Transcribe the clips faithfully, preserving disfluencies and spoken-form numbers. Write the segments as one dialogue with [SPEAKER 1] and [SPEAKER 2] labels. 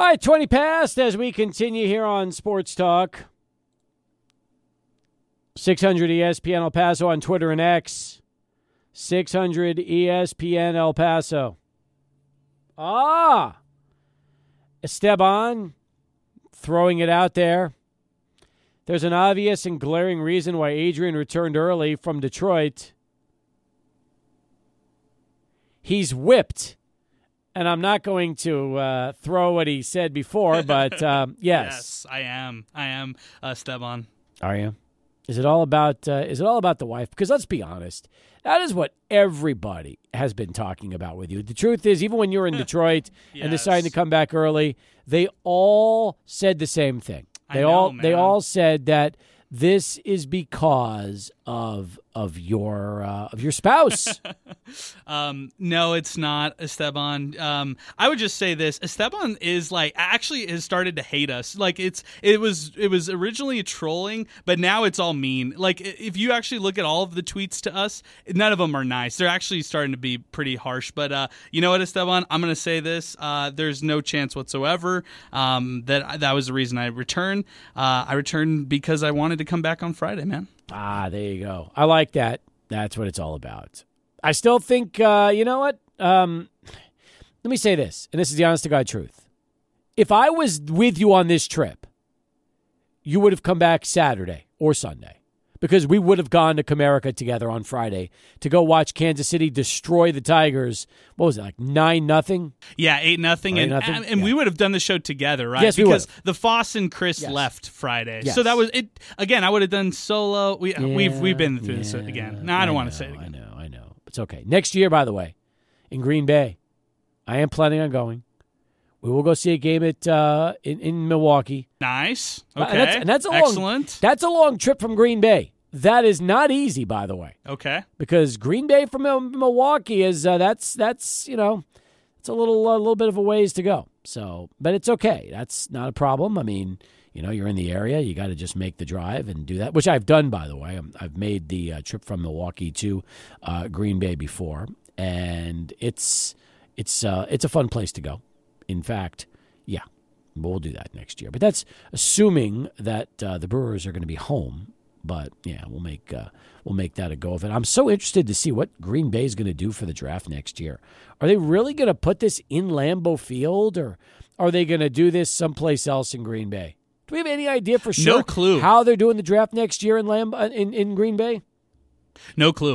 [SPEAKER 1] All right, twenty past as we continue here on Sports Talk. six hundred E S P N El Paso on Twitter and X. six hundred E S P N El Paso. Ah! Esteban throwing it out there. There's an obvious and glaring reason why Adrian returned early from Detroit. He's whipped. And I'm not going to uh, throw what he said before, but um, yes.
[SPEAKER 2] Yes, I am. I am uh, Esteban.
[SPEAKER 1] Are you? Is it all about? Uh, is it all about the wife? Because let's be honest, that is what everybody has been talking about with you. The truth is, even when you were in Detroit
[SPEAKER 2] yes.
[SPEAKER 1] and deciding to come back early, they all said the same thing. They
[SPEAKER 2] I know,
[SPEAKER 1] all
[SPEAKER 2] man.
[SPEAKER 1] they all said that this is because of of your uh, of your spouse.
[SPEAKER 2] um, no, it's not, Esteban. Um, I would just say this: Esteban is like actually has started to hate us. Like it's it was it was originally trolling, but now it's all mean. Like if you actually look at all of the tweets to us, none of them are nice. They're actually starting to be pretty harsh. But uh, you know what, Esteban? I'm going to say this: uh, there's no chance whatsoever um, that that was the reason I returned. Uh, I returned because I wanted to come back on Friday, man.
[SPEAKER 1] Ah, there you go. I like that. That's what it's all about. I still think, uh, you know what? Um, let me say this, and this is the honest to God truth. If I was with you on this trip, you would have come back Saturday or Sunday because we would have gone to Comerica together on Friday to go watch Kansas City destroy the Tigers. What was it, like nine nothing?
[SPEAKER 2] Yeah, eight nothing, and
[SPEAKER 1] nothing?
[SPEAKER 2] and, and
[SPEAKER 1] Yeah.
[SPEAKER 2] we would have done the show together, right?
[SPEAKER 1] Yes, we
[SPEAKER 2] because
[SPEAKER 1] would have.
[SPEAKER 2] the Foss and Chris
[SPEAKER 1] Yes.
[SPEAKER 2] left Friday,
[SPEAKER 1] Yes.
[SPEAKER 2] so that was it. Again, I would have done solo. We
[SPEAKER 1] Yeah,
[SPEAKER 2] we've we've been through this
[SPEAKER 1] yeah,
[SPEAKER 2] again. No, I don't want to
[SPEAKER 1] know,
[SPEAKER 2] say it again.
[SPEAKER 1] I know, I know. It's okay. Next year, by the way, in Green Bay, I am planning on going. We will go see a game at uh, in in Milwaukee.
[SPEAKER 2] Nice.
[SPEAKER 1] Uh,
[SPEAKER 2] Okay.
[SPEAKER 1] and that's, and that's a long,
[SPEAKER 2] Excellent.
[SPEAKER 1] That's a long trip from Green Bay. That is not easy, by the way,
[SPEAKER 2] Okay.
[SPEAKER 1] because Green Bay from Mil- Milwaukee is uh, that's that's you know it's a little a little bit of a ways to go. So, but it's okay. That's not a problem. I mean, you know, you're in the area. You got to just make the drive and do that, which I've done, by the way. I'm, I've made the uh, trip from Milwaukee to uh, Green Bay before, and it's it's uh, it's a fun place to go. In fact, yeah, we'll do that next year. But that's assuming that uh, the Brewers are going to be home. But yeah, we'll make uh, we'll make that a go of it. I'm so interested to see what Green Bay is going to do for the draft next year. Are they really going to put this in Lambeau Field, or are they going to do this someplace else in Green Bay? Do we have any idea for sure?
[SPEAKER 2] No clue.
[SPEAKER 1] How they're doing the draft next year in Lamb in, in Green Bay?
[SPEAKER 2] No clue.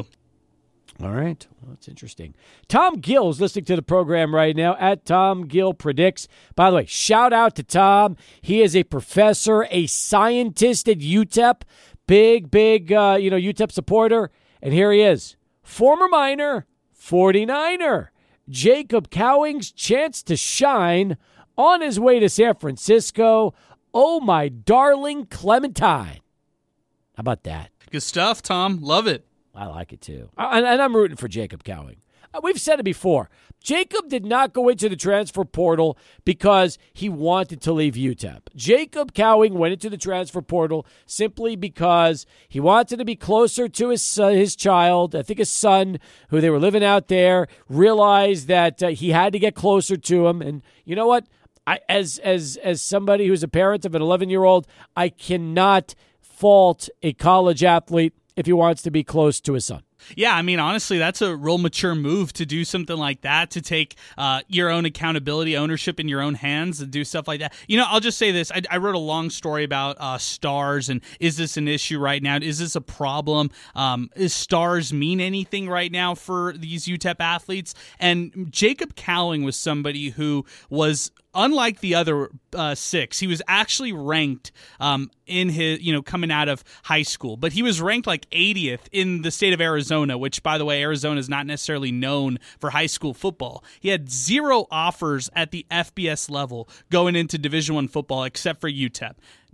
[SPEAKER 1] All right. Well, that's interesting. Tom Gill's listening to the program right now at Tom Gill Predicts. By the way, shout out to Tom. He is a professor, a scientist at U T E P. Big, big, uh, you know, U T E P supporter. And here he is. Former Miner, forty-niner. Jacob Cowing's chance to shine on his way to San Francisco. Oh, my darling Clementine. How about that?
[SPEAKER 2] Good stuff, Tom. Love it.
[SPEAKER 1] I like it, too. And, and I'm rooting for Jacob Cowing. We've said it before. Jacob did not go into the transfer portal because he wanted to leave U T E P. Jacob Cowing went into the transfer portal simply because he wanted to be closer to his uh, his child. I think his son, who they were living out there, realized that uh, he had to get closer to him. And you know what? I, as as as somebody who's a parent of an eleven-year-old, I cannot fault a college athlete if he wants to be close to his son.
[SPEAKER 2] Yeah, I mean, honestly, that's a real mature move to do something like that, to take uh, your own accountability, ownership in your own hands and do stuff like that. You know, I'll just say this. I, I wrote a long story about uh, stars and is this an issue right now? Is this a problem? Um, is stars mean anything right now for these U T E P athletes? And Jacob Cowing was somebody who was, unlike the other uh, six, he was actually ranked um, in his, you know, coming out of high school, but he was ranked like eightieth in the state of Arizona, which, by the way, Arizona is not necessarily known for high school football. He had zero offers at the F B S level going into Division One football except for U T E P.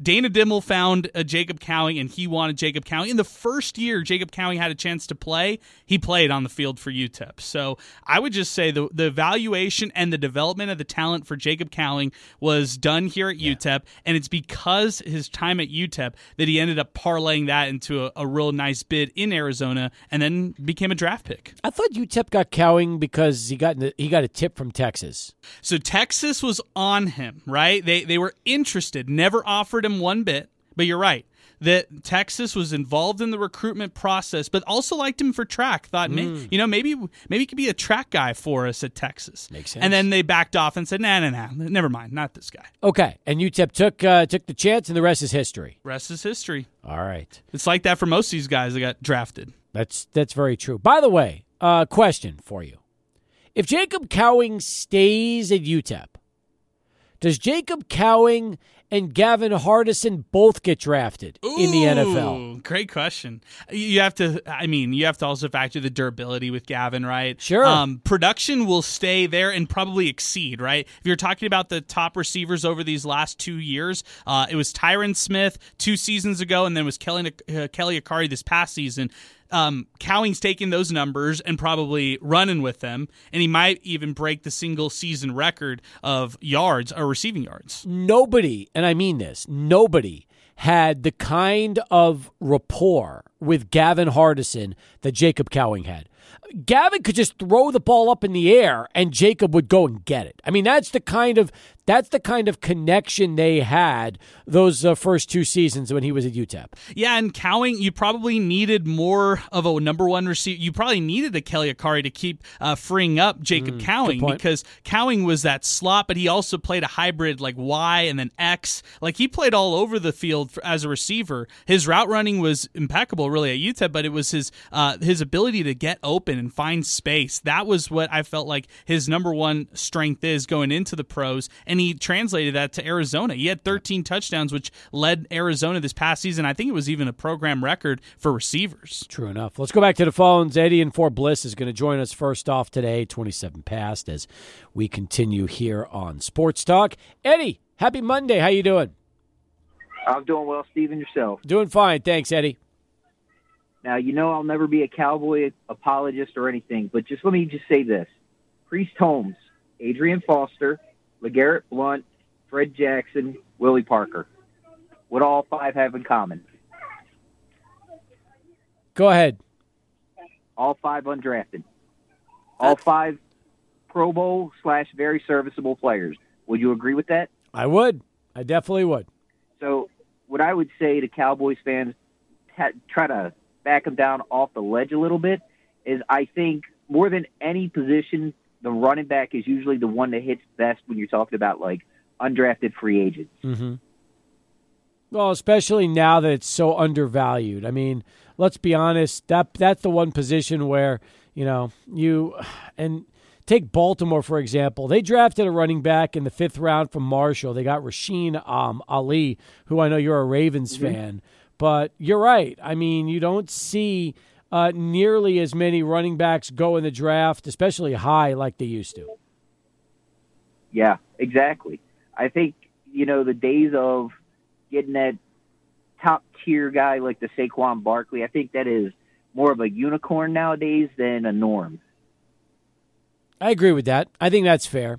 [SPEAKER 2] Dana Dimmel found uh, Jacob Cowing, and he wanted Jacob Cowing. In the first year Jacob Cowing had a chance to play, he played on the field for U T E P. So I would just say the, the evaluation and the development of the talent for Jacob Cowing was done here at yeah. U T E P, and it's because his time at U T E P that he ended up parlaying that into a, a real nice bid in Arizona and then became a draft pick.
[SPEAKER 1] I thought U T E P got Cowing because he got he got a tip from Texas.
[SPEAKER 2] So Texas was on him, right? They they were interested, never offered him one bit, but you're right. That Texas was involved in the recruitment process, but also liked him for track. Thought, mm. may, you know, maybe maybe he could be a track guy for us at Texas.
[SPEAKER 1] Makes sense.
[SPEAKER 2] And then they backed off and said, "Nah, nah, nah, never mind, not this guy."
[SPEAKER 1] Okay, and U T E P took uh, took the chance, and the rest is history.
[SPEAKER 2] Rest is history.
[SPEAKER 1] All right,
[SPEAKER 2] it's like that for most of these guys that got drafted.
[SPEAKER 1] That's that's very true. By the way, uh, question for you: if Jacob Cowing stays at U T E P, does Jacob Cowing and Gavin Hardison both get drafted
[SPEAKER 2] Ooh,
[SPEAKER 1] in the N F L?
[SPEAKER 2] Great question. You have to, I mean, you have to also factor the durability with Gavin, right?
[SPEAKER 1] Sure.
[SPEAKER 2] Um, production will stay there and probably exceed, right? If you're talking about the top receivers over these last two years, uh, it was Tyron Smith two seasons ago, and then it was Kelly, uh, Kelly Akari this past season. Um, Cowing's taking those numbers and probably running with them, and he might even break the single season record of yards or receiving yards.
[SPEAKER 1] Nobody, and I mean this, nobody had the kind of rapport with Gavin Hardison that Jacob Cowing had. Gavin could just throw the ball up in the air and Jacob would go and get it. I mean, that's the kind of that's the kind of connection they had those uh, first two seasons when he was at U T E P.
[SPEAKER 2] Yeah, and Cowing, you probably needed more of a number one receiver. You probably needed a Kelly Akari to keep uh, freeing up Jacob mm, Cowing because Cowing was that slot, but he also played a hybrid like Y and then X. Like he played all over the field for, as a receiver. His route running was impeccable, really, at U T E P, but it was his uh, his ability to get open and find space. That was what I felt like his number one strength is going into the pros, and he translated that to Arizona. He had thirteen touchdowns, which led Arizona this past season. I think it was even a program record for receivers.
[SPEAKER 1] True enough. Let's go back to the phones. Eddie in Fort Bliss is going to join us first off today, twenty-seven past, as we continue here on Sports Talk. Eddie, happy Monday. How you doing?
[SPEAKER 3] I'm doing well, Steven. Yourself?
[SPEAKER 1] Doing fine. Thanks, Eddie.
[SPEAKER 3] Now, you know I'll never be a Cowboy apologist or anything, but just let me just say this. Priest Holmes, Adrian Foster, LeGarrette Blount, Fred Jackson, Willie Parker. What all five have in common?
[SPEAKER 1] Go ahead.
[SPEAKER 3] All five undrafted. All five Pro Bowl slash very serviceable players. Would you agree with that?
[SPEAKER 1] I would. I definitely would.
[SPEAKER 3] So what I would say to Cowboys fans, ha- try to back them down off the ledge a little bit, is I think more than any position, the running back is usually the one that hits best when you're talking about like undrafted free agents.
[SPEAKER 1] Mm-hmm. Well, especially now that it's so undervalued. I mean, let's be honest, that that's the one position where, you know, you and take Baltimore, for example. They drafted a running back in the fifth round from Marshall. They got Rasheen um, Ali, who I know you're a Ravens mm-hmm. fan. But you're right. I mean, you don't see uh, nearly as many running backs go in the draft, especially high like they used to.
[SPEAKER 3] Yeah, exactly. I think, you know, the days of getting that top-tier guy like the Saquon Barkley, I think that is more of a unicorn nowadays than a norm.
[SPEAKER 1] I agree with that. I think that's fair.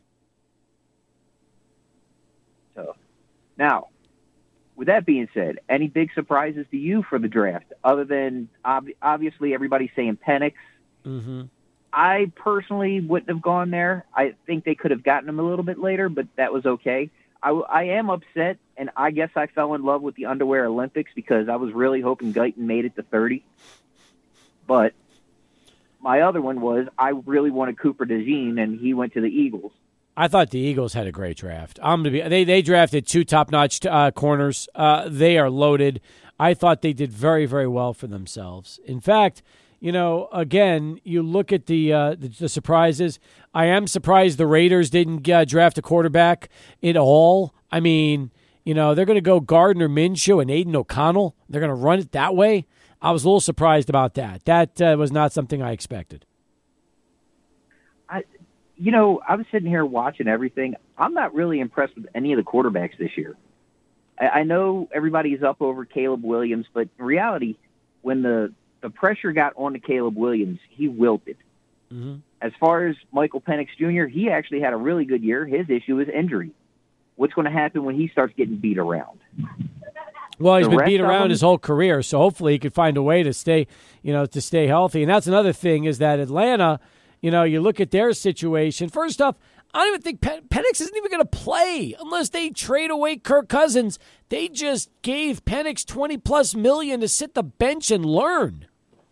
[SPEAKER 3] So, now, with that being said, any big surprises to you for the draft, other than ob- obviously everybody saying Penix?
[SPEAKER 1] Mm-hmm.
[SPEAKER 3] I personally wouldn't have gone there. I think they could have gotten him a little bit later, but that was okay. I, I am upset, and I guess I fell in love with the underwear Olympics because I was really hoping Guyton made it to thirty. But my other one was I really wanted Cooper DeJean, and he went to the Eagles.
[SPEAKER 1] I thought the Eagles had a great draft. I'm gonna be. They they drafted two top-notch uh, corners. Uh, they are loaded. I thought they did very, very well for themselves. In fact, you know, again, you look at the uh, the, the surprises. I am surprised the Raiders didn't uh, draft a quarterback at all. I mean, you know, they're going to go Gardner Minshew and Aiden O'Connell. They're going to run it that way. I was a little surprised about that. That uh, was not something I expected.
[SPEAKER 3] I. You know, I was sitting here watching everything. I'm not really impressed with any of the quarterbacks this year. I, I know everybody's up over Caleb Williams, but in reality, when the, the pressure got onto Caleb Williams, he wilted.
[SPEAKER 1] Mm-hmm.
[SPEAKER 3] As far as Michael Penix Junior, he actually had a really good year. His issue is injury. What's going to happen when he starts getting beat around?
[SPEAKER 1] Well, he's
[SPEAKER 3] The
[SPEAKER 1] been
[SPEAKER 3] rest
[SPEAKER 1] beat
[SPEAKER 3] of
[SPEAKER 1] around
[SPEAKER 3] them-
[SPEAKER 1] his whole career, so hopefully he could find a way to stay, you know, to stay healthy. And that's another thing is that Atlanta, you know, you look at their situation. First off, I don't even think Pen- Penix isn't even going to play unless they trade away Kirk Cousins. They just gave Penix twenty plus million to sit the bench and learn.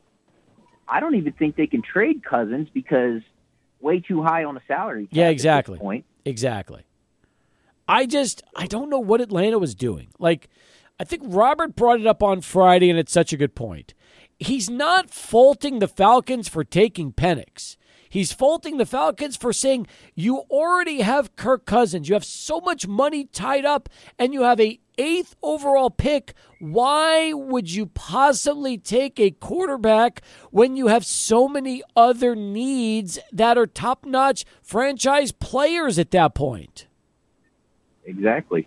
[SPEAKER 3] I don't even think they can trade Cousins because way too high on the salary cap
[SPEAKER 1] Yeah,
[SPEAKER 3] at this
[SPEAKER 1] exactly.
[SPEAKER 3] point.
[SPEAKER 1] Exactly. I just, I don't know what Atlanta was doing. Like, I think Robert brought it up on Friday, and it's such a good point. He's not faulting the Falcons for taking Penix. He's faulting the Falcons for saying, you already have Kirk Cousins. You have so much money tied up, and you have a eighth overall pick. Why would you possibly take a quarterback when you have so many other needs that are top-notch franchise players at that point?
[SPEAKER 3] Exactly.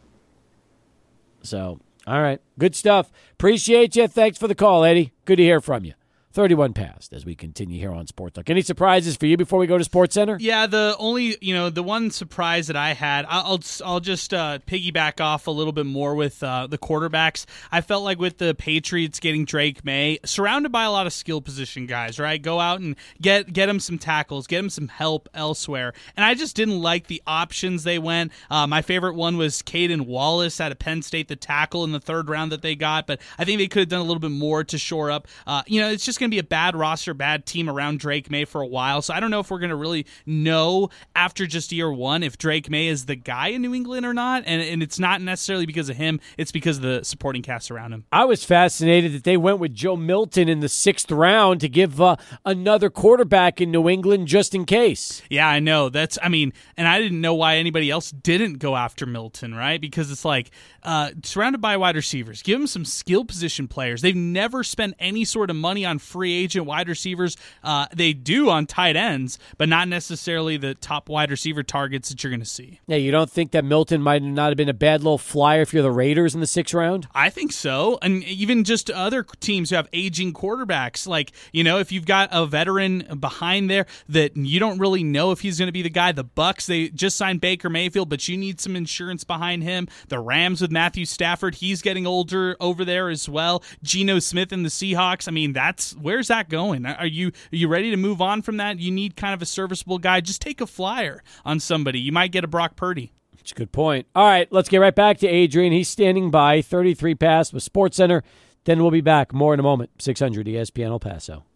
[SPEAKER 1] So, all right. Good stuff. Appreciate you. Thanks for the call, Eddie. Good to hear from you. thirty-one past as we continue here on Sports Talk. Any surprises for you before we go to Sports Center?
[SPEAKER 2] Yeah, the only, you know, the one surprise that I had, I'll I'll just uh, piggyback off a little bit more with uh, the quarterbacks. I felt like with the Patriots getting Drake May, surrounded by a lot of skill position guys, right? Go out and get get him some tackles, get him some help elsewhere. And I just didn't like the options they went. Uh, my favorite one was Caden Wallace out of Penn State, the tackle in the third round that they got. But I think they could have done a little bit more to shore up. Uh, you know, it's just going to be a bad roster, bad team around Drake May for a while. So I don't know if we're going to really know after just year one if Drake May is the guy in New England or not. And, and it's not necessarily because of him. It's because of the supporting cast around him.
[SPEAKER 1] I was fascinated that they went with Joe Milton in the sixth round to give uh, another quarterback in New England just in case.
[SPEAKER 2] Yeah, I know. That's, I mean, and I didn't know why anybody else didn't go after Milton, right? Because it's like, uh, surrounded by wide receivers, give them some skill position players. They've never spent any sort of money on free agent wide receivers. Uh, they do on tight ends, but not necessarily the top wide receiver targets that you're going to see.
[SPEAKER 1] Yeah, you don't think that Milton might not have been a bad little flyer if you're the Raiders in the sixth round?
[SPEAKER 2] I think so. And even just other teams who have aging quarterbacks. Like, you know, if you've got a veteran behind there that you don't really know if he's going to be the guy. The Bucks, they just signed Baker Mayfield, but you need some insurance behind him. The Rams with Matthew Stafford, he's getting older over there as well. Geno Smith and the Seahawks. I mean, that's where's that going? Are you are you ready to move on from that? You need kind of a serviceable guy. Just take a flyer on somebody. You might get a Brock Purdy.
[SPEAKER 1] That's a good point. All right, let's get right back to Adrian. He's standing by, thirty-three past with Sports Center. Then we'll be back. More in a moment. six hundred E S P N El Paso.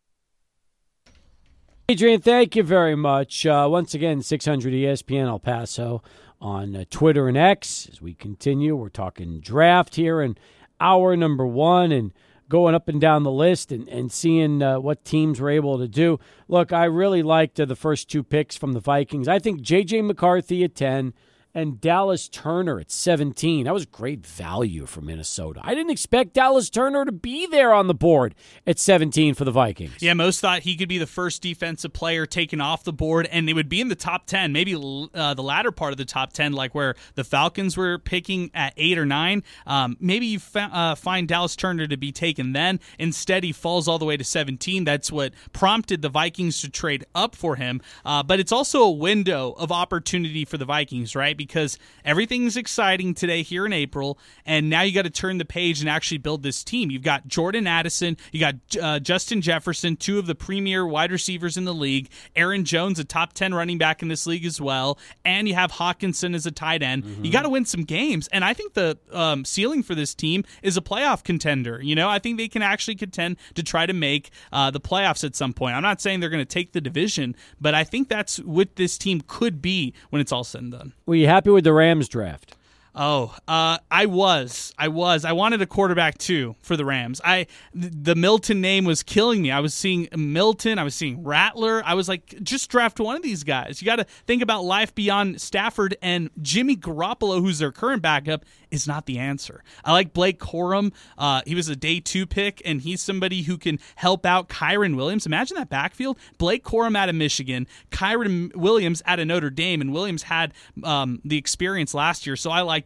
[SPEAKER 1] Adrian, thank you very much. Uh, once again, six hundred E S P N El Paso on uh, Twitter and X. As we continue, we're talking draft here in hour number one and going up and down the list and, and seeing uh, what teams were able to do. Look, I really liked uh, the first two picks from the Vikings. I think J J McCarthy at ten and Dallas Turner at seventeen. That was great value for Minnesota. I didn't expect Dallas Turner to be there on the board at seventeen for the Vikings.
[SPEAKER 2] Yeah, most thought he could be the first defensive player taken off the board, and it would be in the top ten, maybe uh, the latter part of the top ten, like where the Falcons were picking at eight or nine. Um, maybe you fa- uh, find Dallas Turner to be taken then. Instead, he falls all the way to seventeen. That's what prompted the Vikings to trade up for him. Uh, but it's also a window of opportunity for the Vikings, right? Because everything's exciting today here in April, and now you got to turn the page and actually build this team. You've got Jordan Addison, you got uh, Justin Jefferson, two of the premier wide receivers in the league, Aaron Jones, a top ten running back in this league as well, and you have Hawkinson as a tight end. Mm-hmm. You got to win some games, and I think the um, ceiling for this team is a playoff contender. You know, I think they can actually contend to try to make uh, the playoffs at some point. I'm not saying they're going to take the division, but I think that's what this team could be when it's all said and done.
[SPEAKER 1] Were you happy with the Rams draft?
[SPEAKER 2] Oh, uh, I was. I was. I wanted a quarterback, too, for the Rams. I The Milton name was killing me. I was seeing Milton. I was seeing Rattler. I was like, just draft one of these guys. You got to think about life beyond Stafford, and Jimmy Garoppolo, who's their current backup, is not the answer. I like Blake Corum. Uh, he was a day two pick, and he's somebody who can help out Kyron Williams. Imagine that backfield. Blake Corum out of Michigan, Kyron Williams out of Notre Dame, and Williams had um, the experience last year, so I liked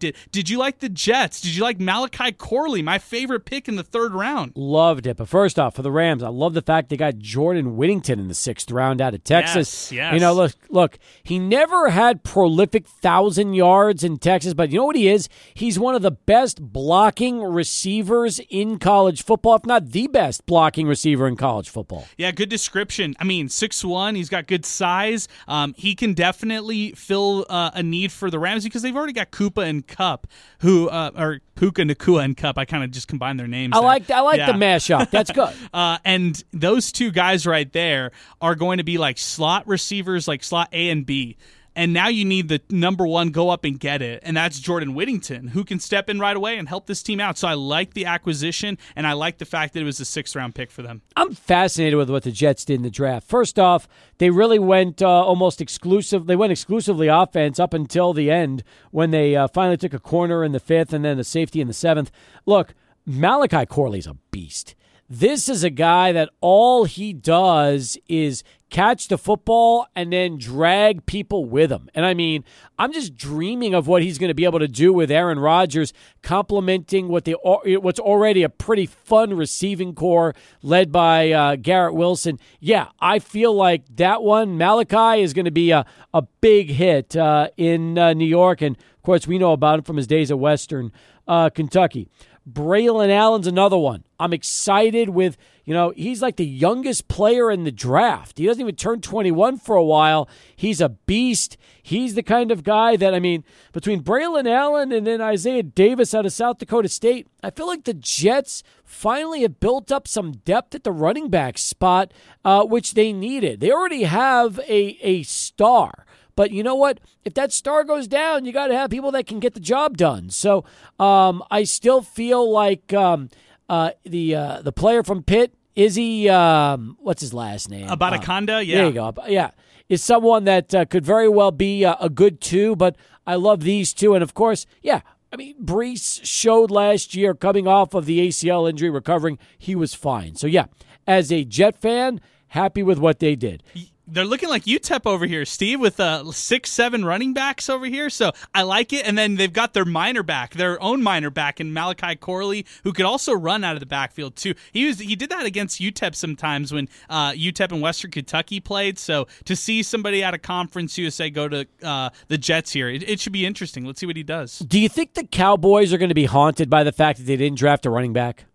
[SPEAKER 2] liked it. Did you like the Jets? Did you like Malachi Corley, my favorite pick in the third round?
[SPEAKER 1] Loved it. But first off, for the Rams, I love the fact they got Jordan Whittington in the sixth round out of Texas.
[SPEAKER 2] Yes, yes.
[SPEAKER 1] You know, look, look, he never had prolific thousand yards in Texas, but you know what he is? He's one of the best blocking receivers in college football, if not the best blocking receiver in college football.
[SPEAKER 2] Yeah, good description. I mean, six one, he's got good size. Um, he can definitely fill uh, a need for the Rams because they've already got Koopa and Kupp, who uh, or Puka Nacua and Kupp. I kind of just combined their names.
[SPEAKER 1] I
[SPEAKER 2] there.
[SPEAKER 1] like I like
[SPEAKER 2] yeah.
[SPEAKER 1] the mashup. That's good.
[SPEAKER 2] uh, and those two guys right there are going to be like slot receivers, like slot A and B. And now you need the number one go up and get it, and that's Jordan Whittington, who can step in right away and help this team out. So I like the acquisition, and I like the fact that it was a sixth-round pick for them.
[SPEAKER 1] I'm fascinated with what the Jets did in the draft. First off, they really went uh, almost exclusive. They went exclusively offense up until the end when they uh, finally took a corner in the fifth and then a safety in the seventh. Look, Malachi Corley's a beast. This is a guy that all he does is catch the football and then drag people with him. And I mean, I'm just dreaming of what he's going to be able to do with Aaron Rodgers, complementing what they what's already a pretty fun receiving core led by uh, Garrett Wilson. Yeah, I feel like that one, Malachi, is going to be a, a big hit uh, in uh, New York. And, of course, we know about him from his days at Western uh, Kentucky. Braylon Allen's another one. I'm excited with, you know, he's like the youngest player in the draft. He doesn't even turn twenty-one for a while. He's a beast. He's the kind of guy that, I mean, between Braylon Allen and then Isaiah Davis out of South Dakota State, I feel like the Jets finally have built up some depth at the running back spot, uh, which they needed. They already have a, a star. But you know what? If that star goes down, you got to have people that can get the job done. So um, I still feel like um, uh, the uh, the player from Pitt, Izzy, um, what's his last name?
[SPEAKER 2] Abataconda, uh, yeah.
[SPEAKER 1] There you go. Yeah. Is someone that uh, could very well be uh, a good two, but I love these two. And, of course, yeah, I mean, Brees showed last year coming off of the A C L injury, recovering, he was fine. So, yeah, as a Jet fan, happy with what they did.
[SPEAKER 2] They're looking like U T E P over here, Steve, with uh, six, seven running backs over here. So I like it. And then they've got their minor back, their own minor back in Malachi Corley, who could also run out of the backfield, too. He was he did that against U T E P sometimes when uh, U T E P and Western Kentucky played. So to see somebody out of Conference U S A go to uh, the Jets here, it, it should be interesting. Let's see what he does.
[SPEAKER 1] Do you think the Cowboys are going to be haunted by the fact that they didn't draft a running back?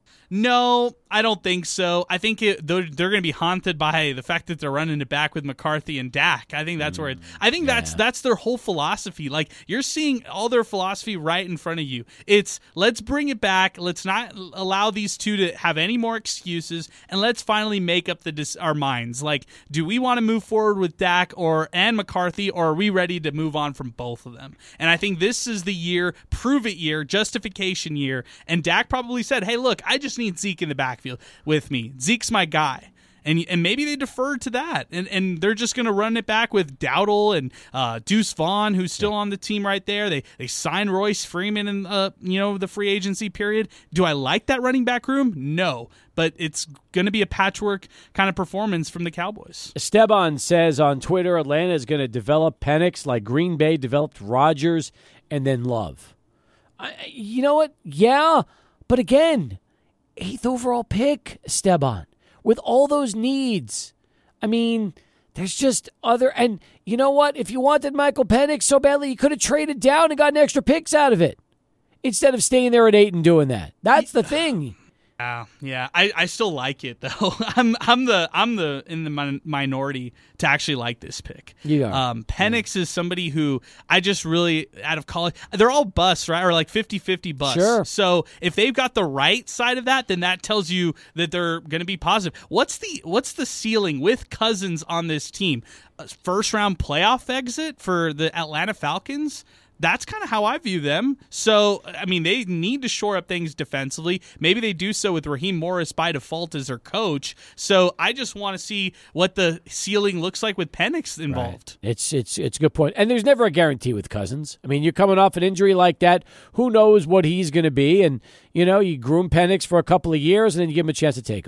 [SPEAKER 2] No, I don't think so. I think it, they're, they're going to be haunted by the fact that they're running it back with McCarthy and Dak. I think that's where it, I think that's
[SPEAKER 1] Yeah.
[SPEAKER 2] that's their whole philosophy. Like, you're seeing all their philosophy right in front of you. It's let's bring it back. Let's not allow these two to have any more excuses, and let's finally make up the our minds. Like, do we want to move forward with Dak or and McCarthy, or are we ready to move on from both of them? And I think this is the year, prove it year, justification year. And Dak probably said, "Hey, look, I just need Zeke in the backfield with me. Zeke's my guy." And and maybe they deferred to that, and and they're just going to run it back with Dowdle and uh, Deuce Vaughn, who's still on the team right there. They they signed Royce Freeman in uh, you know the free agency period. Do I like that running back room? No, but it's going to be a patchwork kind of performance from the Cowboys.
[SPEAKER 1] Esteban says on Twitter, Atlanta is going to develop Penix like Green Bay developed Rodgers and then Love. I, you know what? Yeah, but again, eighth overall pick, Esteban. With all those needs, I mean, there's just other... And you know what? If you wanted Michael Penix so badly, you could have traded down and gotten extra picks out of it instead of staying there at eight and doing that. That's the thing.
[SPEAKER 2] Yeah, yeah. I, I still like it though. I'm I'm the I'm the in the min- minority to actually like this pick.
[SPEAKER 1] You are.
[SPEAKER 2] Um, Penix yeah. is somebody who I just really out of college. They're all busts, right? Or like fifty-fifty busts.
[SPEAKER 1] Sure.
[SPEAKER 2] So if they've got the right side of that, then that tells you that they're going to be positive. What's the what's the ceiling with Cousins on this team? A first round playoff exit for the Atlanta Falcons? That's kind of how I view them. So, I mean, they need to shore up things defensively. Maybe they do so with Raheem Morris by default as their coach. So I just want to see what the ceiling looks like with Penix involved.
[SPEAKER 1] Right. It's it's it's a good point. And there's never a guarantee with Cousins. I mean, you're coming off an injury like that. Who knows what he's going to be? And, you know, you groom Penix for a couple of years, and then you give him a chance to take over.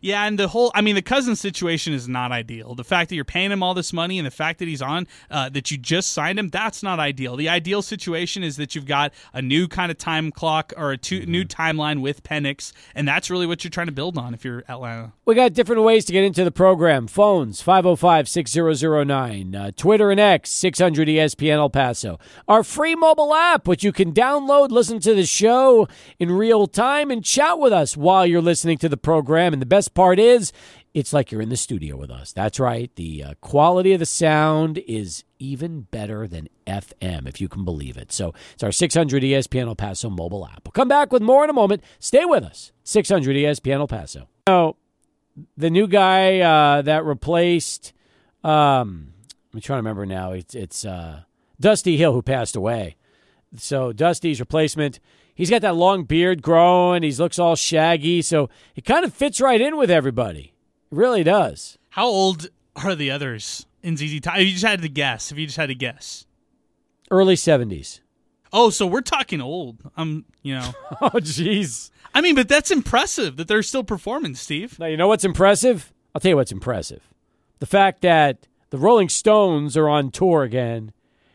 [SPEAKER 2] Yeah, and the whole, I mean, the Cousins situation is not ideal. The fact that you're paying him all this money and the fact that he's on, uh, that you just signed him, that's not ideal. The ideal situation is that you've got a new kind of time clock or a two, mm-hmm. new timeline with Penix, and that's really what you're trying to build on if you're Atlanta.
[SPEAKER 1] We got different ways to get into the program. Phones, five oh five, six thousand nine. Uh, Twitter and X, six hundred E S P N El Paso. Our free mobile app, which you can download, listen to the show in real time, and chat with us while you're listening to the program. And the best part is, it's like you're in the studio with us. That's right. The uh, quality of the sound is even better than F M, if you can believe it. So it's our six hundred E S P N El Paso mobile app. We'll come back with more in a moment. Stay with us. six hundred E S P N El Paso. So the new guy uh, that replaced, um, I'm trying to remember now, it's, it's uh, Dusty Hill, who passed away. So Dusty's replacement, he's got that long beard growing. He looks all shaggy. So he kind of fits right in with everybody. It really does.
[SPEAKER 2] How old are the others in Z Z Top? If you just had to guess, if you just had to guess.
[SPEAKER 1] Early seventies.
[SPEAKER 2] Oh, so we're talking old. Um, you know.
[SPEAKER 1] Oh, jeez.
[SPEAKER 2] I mean, but that's impressive that they're still performing, Steve.
[SPEAKER 1] Now, you know what's impressive? I'll tell you what's impressive. The fact that the Rolling Stones are on tour again,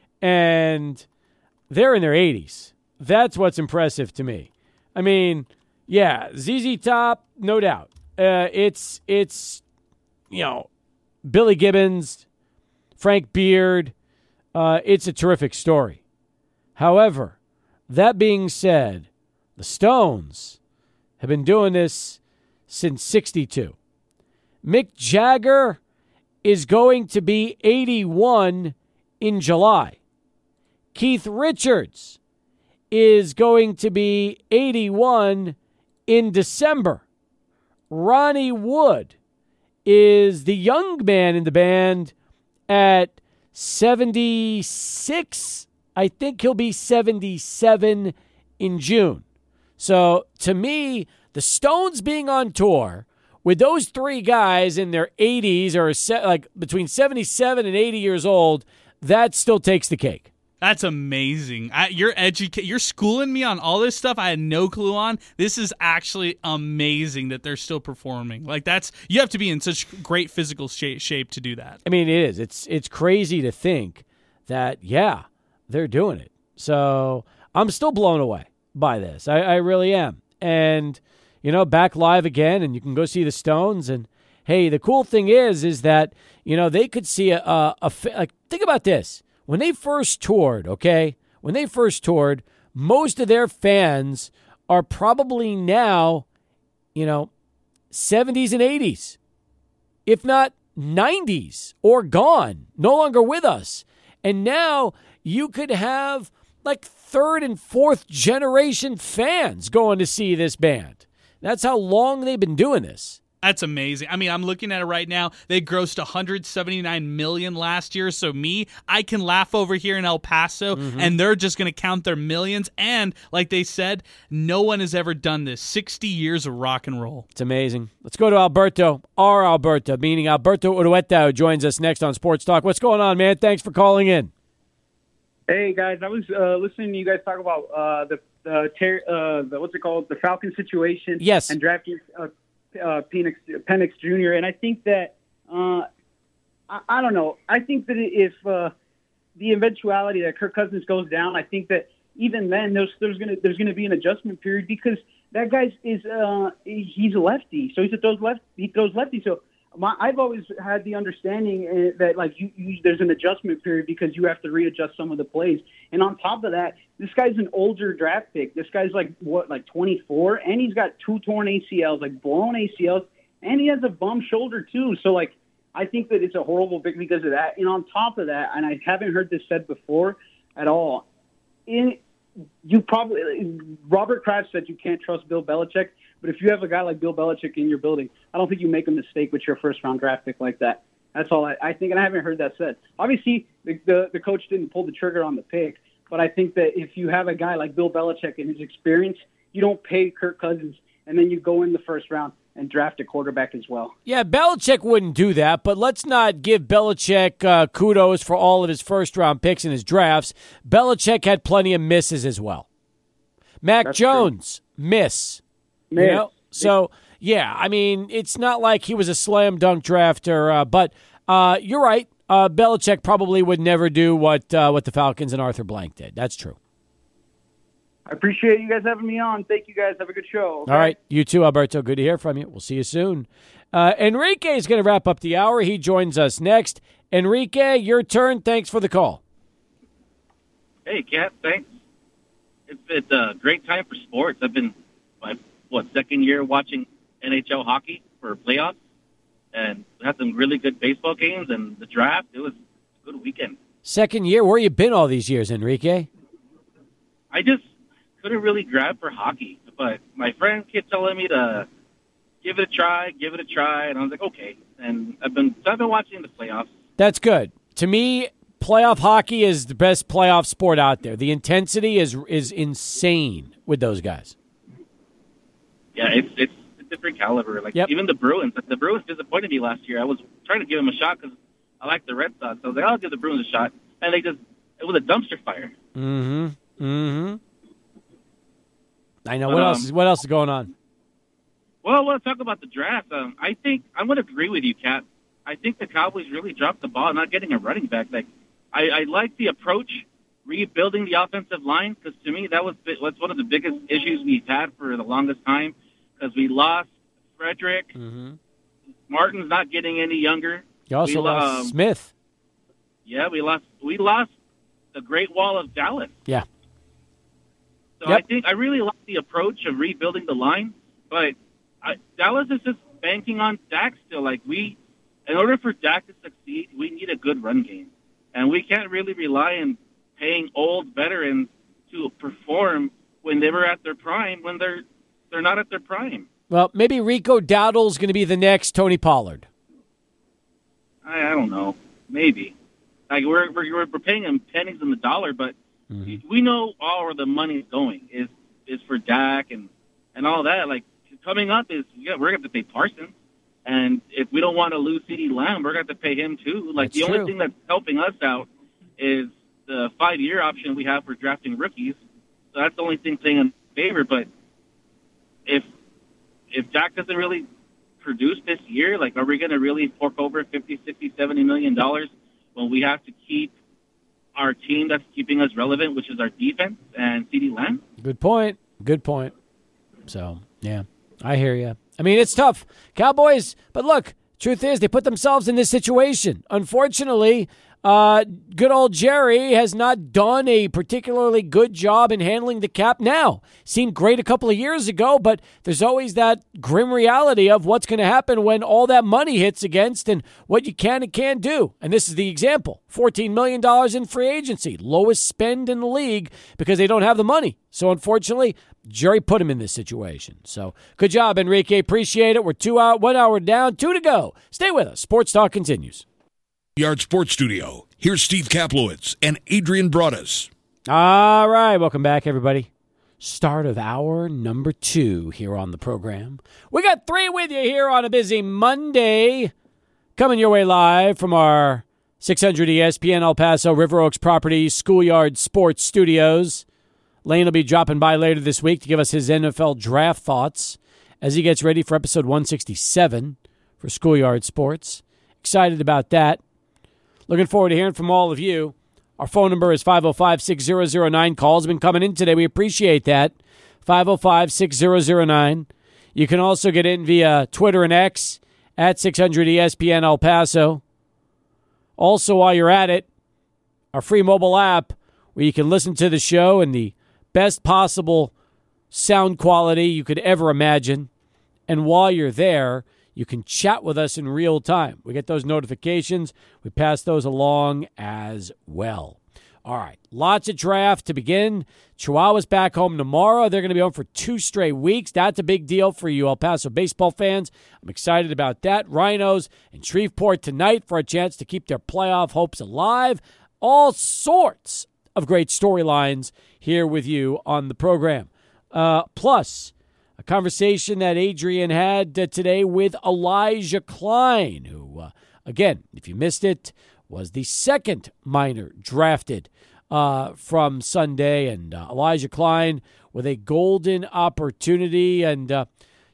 [SPEAKER 1] and they're in their eighties. That's what's impressive to me. I mean, yeah, Z Z Top, no doubt. Uh, it's, it's, you know, Billy Gibbons, Frank Beard. Uh, it's a terrific story. However, that being said, the Stones have been doing this since sixty-two. Mick Jagger is going to be eighty-one in July. Keith Richards is going to be eighty-one in December. Ronnie Wood is the young man in the band at seventy-six. I think he'll be seventy-seven in June. So to me, the Stones being on tour with those three guys in their eighties or like between seventy-seven and eighty years old, that still takes the cake.
[SPEAKER 2] That's amazing. I, you're educa- You're schooling me on all this stuff I had no clue on. This is actually amazing that they're still performing. Like that's you have to be in such great physical shape, shape to do that.
[SPEAKER 1] I mean, it is. It's it's crazy to think that yeah, they're doing it. So I'm still blown away by this. I, I really am. And you know, back live again, and you can go see the Stones. And hey, the cool thing is, is that you know they could see a a, a like think about this. When they first toured, okay, when they first toured, most of their fans are probably now, you know, seventies and eighties, if not nineties, or gone, no longer with us. And now you could have like third and fourth generation fans going to see this band. That's how long they've been doing this.
[SPEAKER 2] That's amazing. I mean, I'm looking at it right now. They grossed one hundred seventy-nine million dollars last year. So me, I can laugh over here in El Paso, mm-hmm. and they're just going to count their millions. And like they said, no one has ever done this. sixty years of rock and roll.
[SPEAKER 1] It's amazing. Let's go to Alberto, our Alberto, meaning Alberto Urueta, who joins us next on Sports Talk. What's going on, man? Thanks for calling in.
[SPEAKER 4] Hey, guys. I was uh, listening to you guys talk about uh, the, the, ter- uh, the, what's it called, the Falcon situation.
[SPEAKER 1] Yes.
[SPEAKER 4] And drafting uh, Uh, Penix, Penix Junior And I think that, uh, I, I don't know, I think that if uh, the eventuality that Kirk Cousins goes down, I think that even then there's, there's going to there's gonna be an adjustment period because that guy is uh, he's a lefty. So he throws left, he throws lefty. So my, I've always had the understanding that, like, you, you, there's an adjustment period because you have to readjust some of the plays. And on top of that, this guy's an older draft pick. This guy's, like, what, like twenty-four? And he's got two torn A C Ls, like blown A C Ls. And he has a bum shoulder, too. So, like, I think that it's a horrible pick because of that. And on top of that, and I haven't heard this said before at all, in you probably – Robert Kraft said you can't trust Bill Belichick. But if you have a guy like Bill Belichick in your building, I don't think you make a mistake with your first-round draft pick like that. That's all I, I think, and I haven't heard that said. Obviously, the, the the coach didn't pull the trigger on the pick, but I think that if you have a guy like Bill Belichick and his experience, you don't pay Kirk Cousins, and then you go in the first round and draft a quarterback as well.
[SPEAKER 1] Yeah, Belichick wouldn't do that, but let's not give Belichick uh, kudos for all of his first-round picks in his drafts. Belichick had plenty of misses as well. Mac
[SPEAKER 4] That's
[SPEAKER 1] Jones, true. miss.
[SPEAKER 4] Man.
[SPEAKER 1] You know? So, yeah, I mean, it's not like he was a slam dunk drafter, uh, but uh, you're right. Uh, Belichick probably would never do what uh, what the Falcons and Arthur Blank did. That's true.
[SPEAKER 4] I appreciate you guys having me on. Thank you guys. Have a good show. Okay?
[SPEAKER 1] All right. You too, Alberto. Good to hear from you. We'll see you soon. Uh, Enrique is going to wrap up the hour. He joins us next. Enrique, your turn. Thanks for the call.
[SPEAKER 5] Hey, Kat. Thanks. It's been a great time for sports. I've been, my, what, second year watching N H L hockey for playoffs, and had some really good baseball games and the draft. It was a good weekend.
[SPEAKER 1] Second year? Where you been all these years, Enrique?
[SPEAKER 5] I just couldn't really grab for hockey, but my friend kept telling me to give it a try, give it a try, and I was like, okay. And I've been so I've been watching the playoffs.
[SPEAKER 1] That's good. To me, playoff hockey is the best playoff sport out there. The intensity is is insane with those guys.
[SPEAKER 5] Yeah, it's it's a different caliber. Like
[SPEAKER 1] yep.
[SPEAKER 5] even the Bruins. Like the Bruins disappointed me last year. I was trying to give them a shot because I like the Red Sox. I was like, I'll give the Bruins a shot, and they just it was a dumpster fire.
[SPEAKER 1] Mm-hmm. Mm-hmm. I know.
[SPEAKER 5] But,
[SPEAKER 1] what
[SPEAKER 5] um,
[SPEAKER 1] else? Is, what else is going on?
[SPEAKER 5] Well, I want to talk about the draft. Um, I think I'm going to agree with you, Kat. I think the Cowboys really dropped the ball, not getting a running back. Like, I, I like the approach, rebuilding the offensive line, because to me that was was one of the biggest issues we've had for the longest time. Because we lost Frederick,
[SPEAKER 1] Mm-hmm.
[SPEAKER 5] Martin's not getting any younger.
[SPEAKER 1] You also
[SPEAKER 5] we,
[SPEAKER 1] lost
[SPEAKER 5] um,
[SPEAKER 1] Smith.
[SPEAKER 5] Yeah, we lost. We lost the Great Wall of Dallas.
[SPEAKER 1] Yeah.
[SPEAKER 5] So
[SPEAKER 1] Yep.
[SPEAKER 5] I think I really like the approach of rebuilding the line, but I, Dallas is just banking on Dak still. Like we, in order for Dak to succeed, we need a good run game, and we can't really rely on paying old veterans to perform when they were at their prime when they're they're not at their prime.
[SPEAKER 1] Well, maybe Rico Dowdle's going to be the next Tony Pollard.
[SPEAKER 5] I, I don't know, maybe. Like we're we're, we're paying them pennies on the dollar, but mm-hmm. we know all where the money's going is is for Dak and, and all that. Like coming up is yeah, we're going to have to pay Parsons, and if we don't want to lose CeeDee Lamb, we're going to have to pay him too. Like
[SPEAKER 1] that's
[SPEAKER 5] the
[SPEAKER 1] true.
[SPEAKER 5] only thing that's helping us out is the five year option we have for drafting rookies. So that's the only thing saying in favor. But if if Dak doesn't really produce this year, like are we going to really fork over fifty, sixty, seventy million dollars when we have to keep our team that's keeping us relevant, which is our defense and CeeDee Lamb?
[SPEAKER 1] Good point. Good point. So, yeah, I hear you. I mean, it's tough. Cowboys, but look, truth is they put themselves in this situation. Unfortunately, uh, good old Jerry has not done a particularly good job in handling the cap now. Seemed great a couple of years ago, but there's always that grim reality of what's going to happen when all that money hits against and what you can and can't do. And this is the example. fourteen million dollars in free agency, lowest spend in the league because they don't have the money. So unfortunately, Jerry put him in this situation. So good job, Enrique. Appreciate it. We're two out, one hour down, two to go. Stay with us. Sports Talk continues.
[SPEAKER 6] Yard Sports Studio. Here's Steve Kaplowitz and Adrian Broadus.
[SPEAKER 1] All right. Welcome back, everybody. Start of hour number two here on the program. We got three with you here on a busy Monday. Coming your way live from our six hundred E S P N El Paso River Oaks Properties Schoolyard Sports Studios. Lane will be dropping by later this week to give us his N F L draft thoughts as he gets ready for episode one sixty-seven for Schoolyard Sports. Excited about that. Looking forward to hearing from all of you. Our phone number is five oh five, six thousand nine. Calls have been coming in today. We appreciate that. five oh five, six thousand nine. You can also get in via Twitter and X at six hundred E S P N El Paso. Also, while you're at it, our free mobile app where you can listen to the show in the best possible sound quality you could ever imagine. And while you're there, you can chat with us in real time. We get those notifications. We pass those along as well. All right, lots of draft to begin. Chihuahua's back home tomorrow. They're going to be home for two straight weeks. That's a big deal for you El Paso baseball fans. I'm excited about that. Rhinos and Shreveport tonight for a chance to keep their playoff hopes alive. All sorts of great storylines here with you on the program. Uh, plus, a conversation that Adrian had uh, today with Elijah Klein, who, uh, again, if you missed it, was the second minor drafted uh, from Sunday. And uh, Elijah Klein with a golden opportunity. And, uh,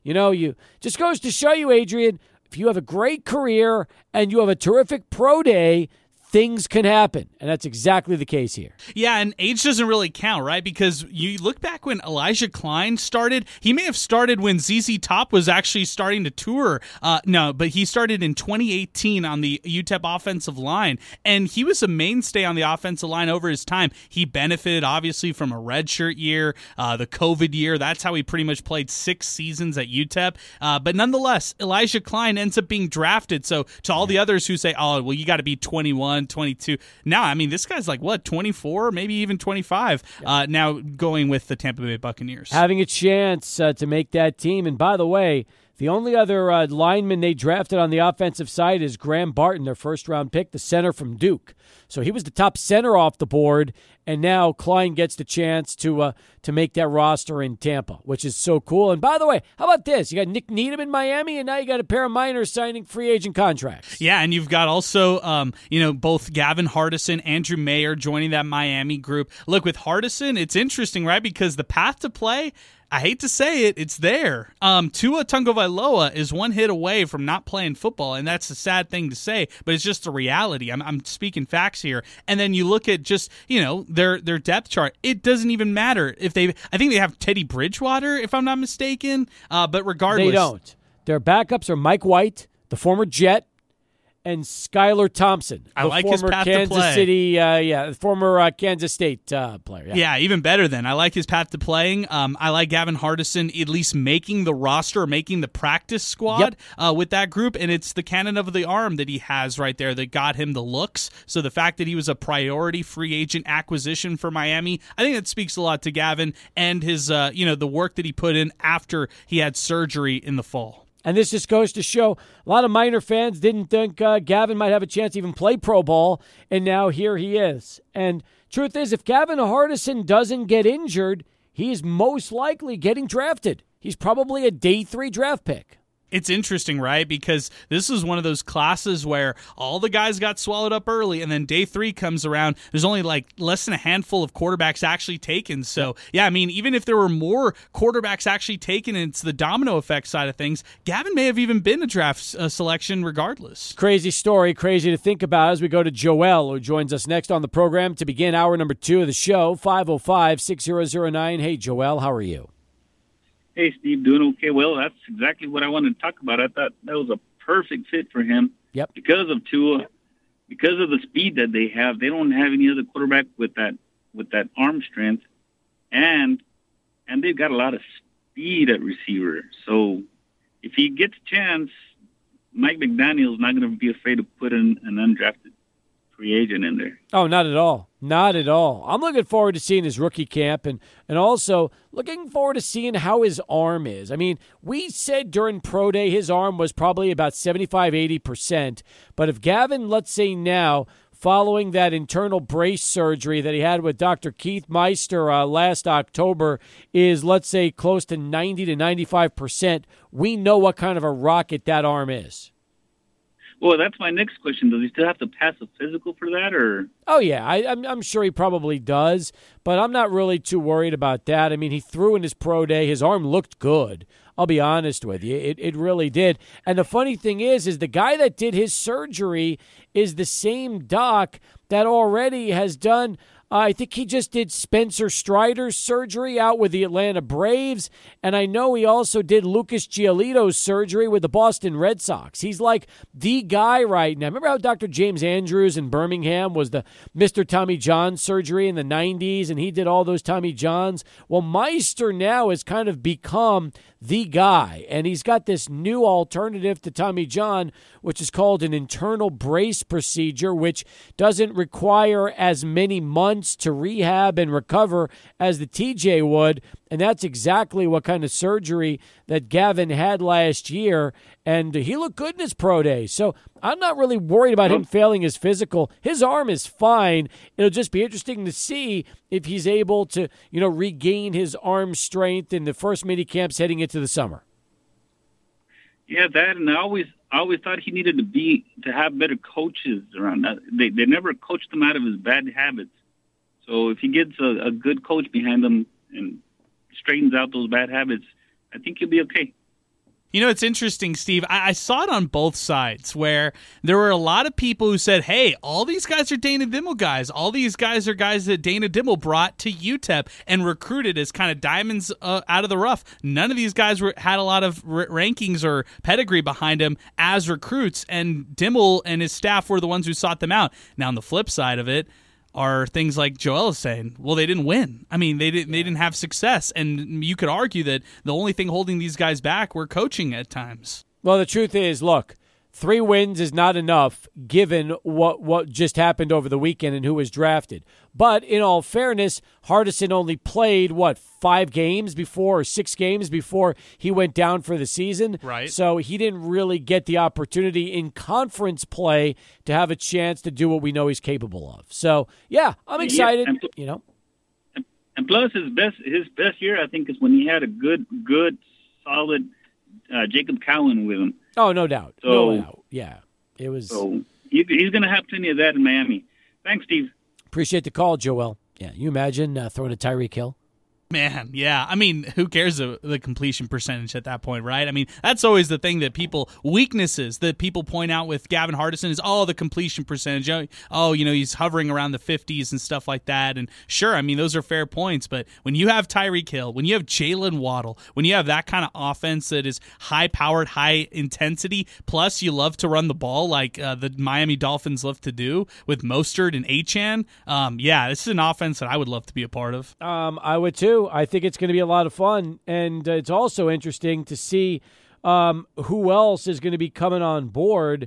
[SPEAKER 1] You know, you just goes to show you, Adrian, if you have a great career and you have a terrific pro day, things can happen, and that's exactly the case here.
[SPEAKER 2] Yeah, and age doesn't really count, right? Because you look back when Elijah Klein started, he may have started when Z Z Top was actually starting to tour. Uh, no, but he started in twenty eighteen on the U T E P offensive line, and he was a mainstay on the offensive line over his time. He benefited, obviously, from a redshirt year, uh, the COVID year. That's how he pretty much played six seasons at U T E P. Uh, but nonetheless, Elijah Klein ends up being drafted. So to all the others who say, oh, well, you got to be twenty-one, twenty-two. Now, I mean, this guy's like, what, twenty-four, maybe even twenty-five, uh, now going with the Tampa Bay Buccaneers.
[SPEAKER 1] Having a chance uh, to make that team. And by the way, the only other uh, lineman they drafted on the offensive side is Graham Barton, their first-round pick, the center from Duke. So he was the top center off the board, and now Klein gets the chance to uh, to make that roster in Tampa, which is so cool. And by the way, how about this? You got Nick Needham in Miami, and now you got a pair of minors signing free agent contracts.
[SPEAKER 2] Yeah, and you've got also, um, you know, both Gavin Hardison, Andrew Mayer joining that Miami group. Look, with Hardison, it's interesting, right? Because the path to play, I hate to say it, it's there. Um, Tua Tagovailoa is one hit away from not playing football, and that's a sad thing to say, but it's just the reality. I'm, I'm speaking facts here. And then you look at just, you know, their their depth chart. It doesn't even matter if they. I think they have Teddy Bridgewater, if I'm not mistaken. Uh, but regardless,
[SPEAKER 1] they don't. Their backups are Mike White, the former Jet, and Skylar Thompson, the
[SPEAKER 2] I like
[SPEAKER 1] former
[SPEAKER 2] his path
[SPEAKER 1] Kansas
[SPEAKER 2] to play.
[SPEAKER 1] City, uh, yeah, the former uh, Kansas State uh, player. Yeah.
[SPEAKER 2] yeah, even better then. I like his path to playing. Um, I like Gavin Hardison at least making the roster, making the practice squad
[SPEAKER 1] Yep.
[SPEAKER 2] uh, with that group, and it's the cannon of the arm that he has right there that got him the looks. So the fact that he was a priority free agent acquisition for Miami, I think that speaks a lot to Gavin and his, uh, you know, the work that he put in after he had surgery in the fall.
[SPEAKER 1] And this just goes to show a lot of minor fans didn't think uh, Gavin might have a chance to even play pro ball, and now here he is. And truth is, if Gavin Hardison doesn't get injured, he's most likely getting drafted. He's probably a day three draft pick.
[SPEAKER 2] It's interesting, right? Because this is one of those classes where all the guys got swallowed up early, and then day three comes around. There's only like less than a handful of quarterbacks actually taken. So, yeah, I mean, even if there were more quarterbacks actually taken, and it's the domino effect side of things, Gavin may have even been a draft uh, selection regardless.
[SPEAKER 1] Crazy story, crazy to think about as we go to Joel, who joins us next on the program to begin hour number two of the show, five oh five, six oh oh nine. Hey, Joel, how are you?
[SPEAKER 7] Hey, Steve, doing okay? Well, that's exactly what I wanted to talk about. I thought that was a perfect fit for him.
[SPEAKER 1] Yep.
[SPEAKER 7] Because of Tua, because of the speed that they have, they don't have any other quarterback with that with that arm strength, and and they've got a lot of speed at receiver. So if he gets a chance, Mike McDaniel's not going to be afraid to put in an undrafted free agent in there.
[SPEAKER 1] Oh, not at all. Not at all. I'm looking forward to seeing his rookie camp and, and also looking forward to seeing how his arm is. I mean, we said during Pro Day his arm was probably about seventy-five, eighty percent. But if Gavin, let's say now, following that internal brace surgery that he had with Doctor Keith Meister uh, last October, is, let's say, close to ninety to ninety-five percent, we know what kind of a rocket that arm is.
[SPEAKER 7] Well, that's my next question. Does he still have to pass a physical for that, or?
[SPEAKER 1] Oh, yeah, I, I'm, I'm sure he probably does, but I'm not really too worried about that. I mean, he threw in his pro day. His arm looked good. I'll be honest with you. It, it really did. And the funny thing is, is the guy that did his surgery is the same doc that already has done Uh, I think he just did Spencer Strider's surgery out with the Atlanta Braves, and I know he also did Lucas Giolito's surgery with the Boston Red Sox. He's like the guy right now. Remember how Doctor James Andrews in Birmingham was the Mister Tommy John surgery in the nineties, and he did all those Tommy Johns? Well, Meister now has kind of become the guy, and he's got this new alternative to Tommy John, which is called an internal brace procedure, which doesn't require as many months to rehab and recover as the T J would, and that's exactly what kind of surgery that Gavin had last year, and he looked good in his pro day. So I'm not really worried about him failing his physical. His arm is fine. It'll just be interesting to see if he's able to, you know, regain his arm strength in the first mini camps heading into the summer.
[SPEAKER 7] Yeah, that, and I always, I always thought he needed to be to have better coaches around. They, they never coached him out of his bad habits. So if he gets a, a good coach behind him and straightens out those bad habits, I think he'll be okay.
[SPEAKER 2] You know, it's interesting, Steve. I-, I saw it on both sides where there were a lot of people who said, hey, all these guys are Dana Dimel guys. All these guys are guys that Dana Dimel brought to U T E P and recruited as kind of diamonds uh, out of the rough. None of these guys were, had a lot of r- rankings or pedigree behind them as recruits, and Dimel and his staff were the ones who sought them out. Now, on the flip side of it, are things like Joel is saying, well, they didn't win. I mean, they didn't they didn't have success. And you could argue that the only thing holding these guys back were coaching at times.
[SPEAKER 1] Well, the truth is, look, three wins is not enough given what, what just happened over the weekend and who was drafted. But in all fairness, Hardison only played, what, five games before or six games before he went down for the season.
[SPEAKER 2] Right.
[SPEAKER 1] So he didn't really get the opportunity in conference play to have a chance to do what we know he's capable of. So, yeah, I'm excited,
[SPEAKER 7] yeah, and,
[SPEAKER 1] you know.
[SPEAKER 7] And, and plus, his best his best year, I think, is when he had a good, good, solid uh, Jacob Cowan with him.
[SPEAKER 1] Oh, no doubt.
[SPEAKER 7] So,
[SPEAKER 1] no doubt. Yeah, it was.
[SPEAKER 7] So he, he's going to have plenty of that in Miami. Thanks, Steve.
[SPEAKER 1] Appreciate the call, Joel. Yeah, you imagine uh, throwing a Tyreek Hill?
[SPEAKER 2] Man, yeah. I mean, who cares the, the completion percentage at that point, right? I mean, that's always the thing that people, weaknesses that people point out with Gavin Hardison is, oh, the completion percentage. Oh, you know, he's hovering around the fifties and stuff like that. And sure, I mean, those are fair points. But when you have Tyreek Hill, when you have Jalen Waddle, when you have that kind of offense that is high-powered, high intensity, plus you love to run the ball like uh, the Miami Dolphins love to do with Mostert and Achane, um, yeah, this is an offense that I would love to be a part of.
[SPEAKER 1] Um, I would too. I think it's going to be a lot of fun, and uh, it's also interesting to see um, who else is going to be coming on board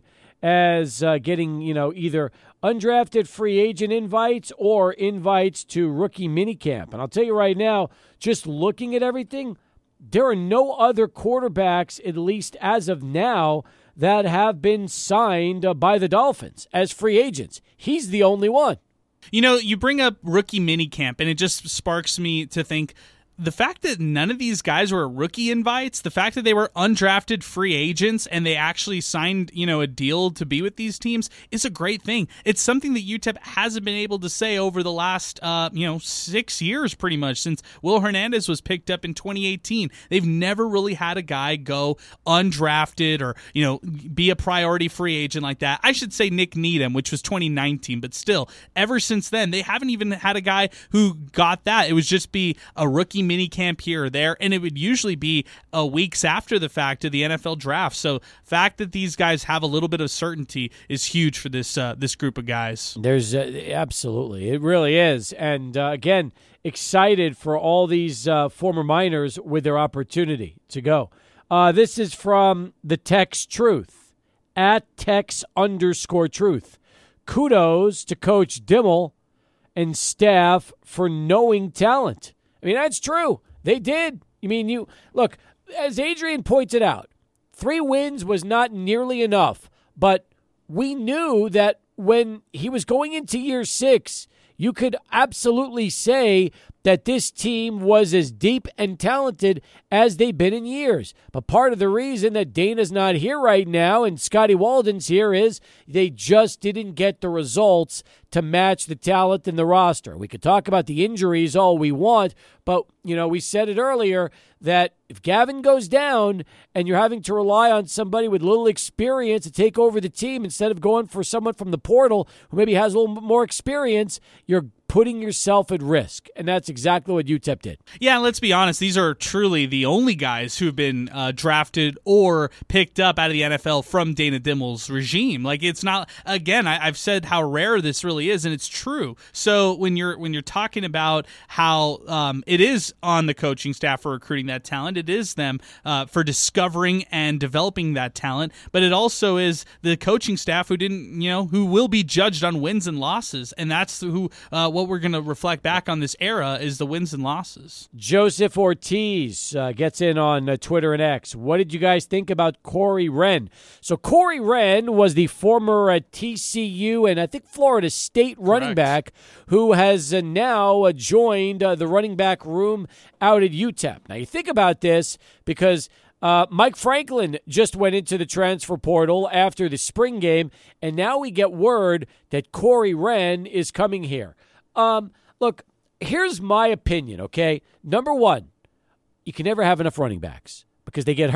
[SPEAKER 1] as uh, getting, you know, either undrafted free agent invites or invites to rookie minicamp. And I'll tell you right now, just looking at everything, there are no other quarterbacks, at least as of now, that have been signed uh, by the Dolphins as free agents. He's the only one.
[SPEAKER 2] You know, you bring up rookie minicamp, and it just sparks me to think the fact that none of these guys were rookie invites, the fact that they were undrafted free agents and they actually signed, you know, a deal to be with these teams is a great thing. It's something that U T E P hasn't been able to say over the last, uh, you know, six years pretty much since Will Hernandez was picked up in twenty eighteen. They've never really had a guy go undrafted or, you know, be a priority free agent like that. I should say Nick Needham, which was twenty nineteen, but still, ever since then, they haven't even had a guy who got that. It was just be a rookie mini camp here or there, and it would usually be uh, weeks after the fact of the N F L draft. So, fact that these guys have a little bit of certainty is huge for this uh, this group of guys.
[SPEAKER 1] There's uh, absolutely, it really is, and uh, again, excited for all these uh, former Miners with their opportunity to go. Uh, this is from the Tex Truth at Tex underscore Truth. Kudos to Coach Dimel and staff for knowing talent. I mean, that's true. They did. I mean, you look, as Adrian pointed out, three wins was not nearly enough, but we knew that when he was going into year six, you could absolutely say that this team was as deep and talented as they've been in years. But part of the reason that Dana's not here right now and Scotty Walden's here is they just didn't get the results to match the talent in the roster. We could talk about the injuries all we want, but, you know, we said it earlier that if Gavin goes down and you're having to rely on somebody with little experience to take over the team instead of going for someone from the portal who maybe has a little more experience, you're putting yourself at risk, and that's exactly what U T E P did.
[SPEAKER 2] Yeah, let's be honest. These are truly the only guys who've been uh, drafted or picked up out of the N F L from Dana Dimmel's regime. Like, it's not, again, I, I've said how rare this really is, and it's true. So when you're when you're talking about how um, it is on the coaching staff for recruiting that talent, it is them uh, for discovering and developing that talent, but it also is the coaching staff who didn't, you know, who will be judged on wins and losses, and that's who uh, what we're going to reflect back on this era is the wins and losses.
[SPEAKER 1] Joseph Ortiz uh, gets in on uh, Twitter and X. What did you guys think about Corey Wren? So Corey Wren was the former uh, T C U and I think Florida State running
[SPEAKER 2] Correct.
[SPEAKER 1] back who has uh, now uh, joined uh, the running back room out at U T E P. Now you think about this because Uh, Mike Franklin just went into the transfer portal after the spring game, and now we get word that Corey Wren is coming here. Um, look, here's my opinion, okay? Number one, you can never have enough running backs because they get hurt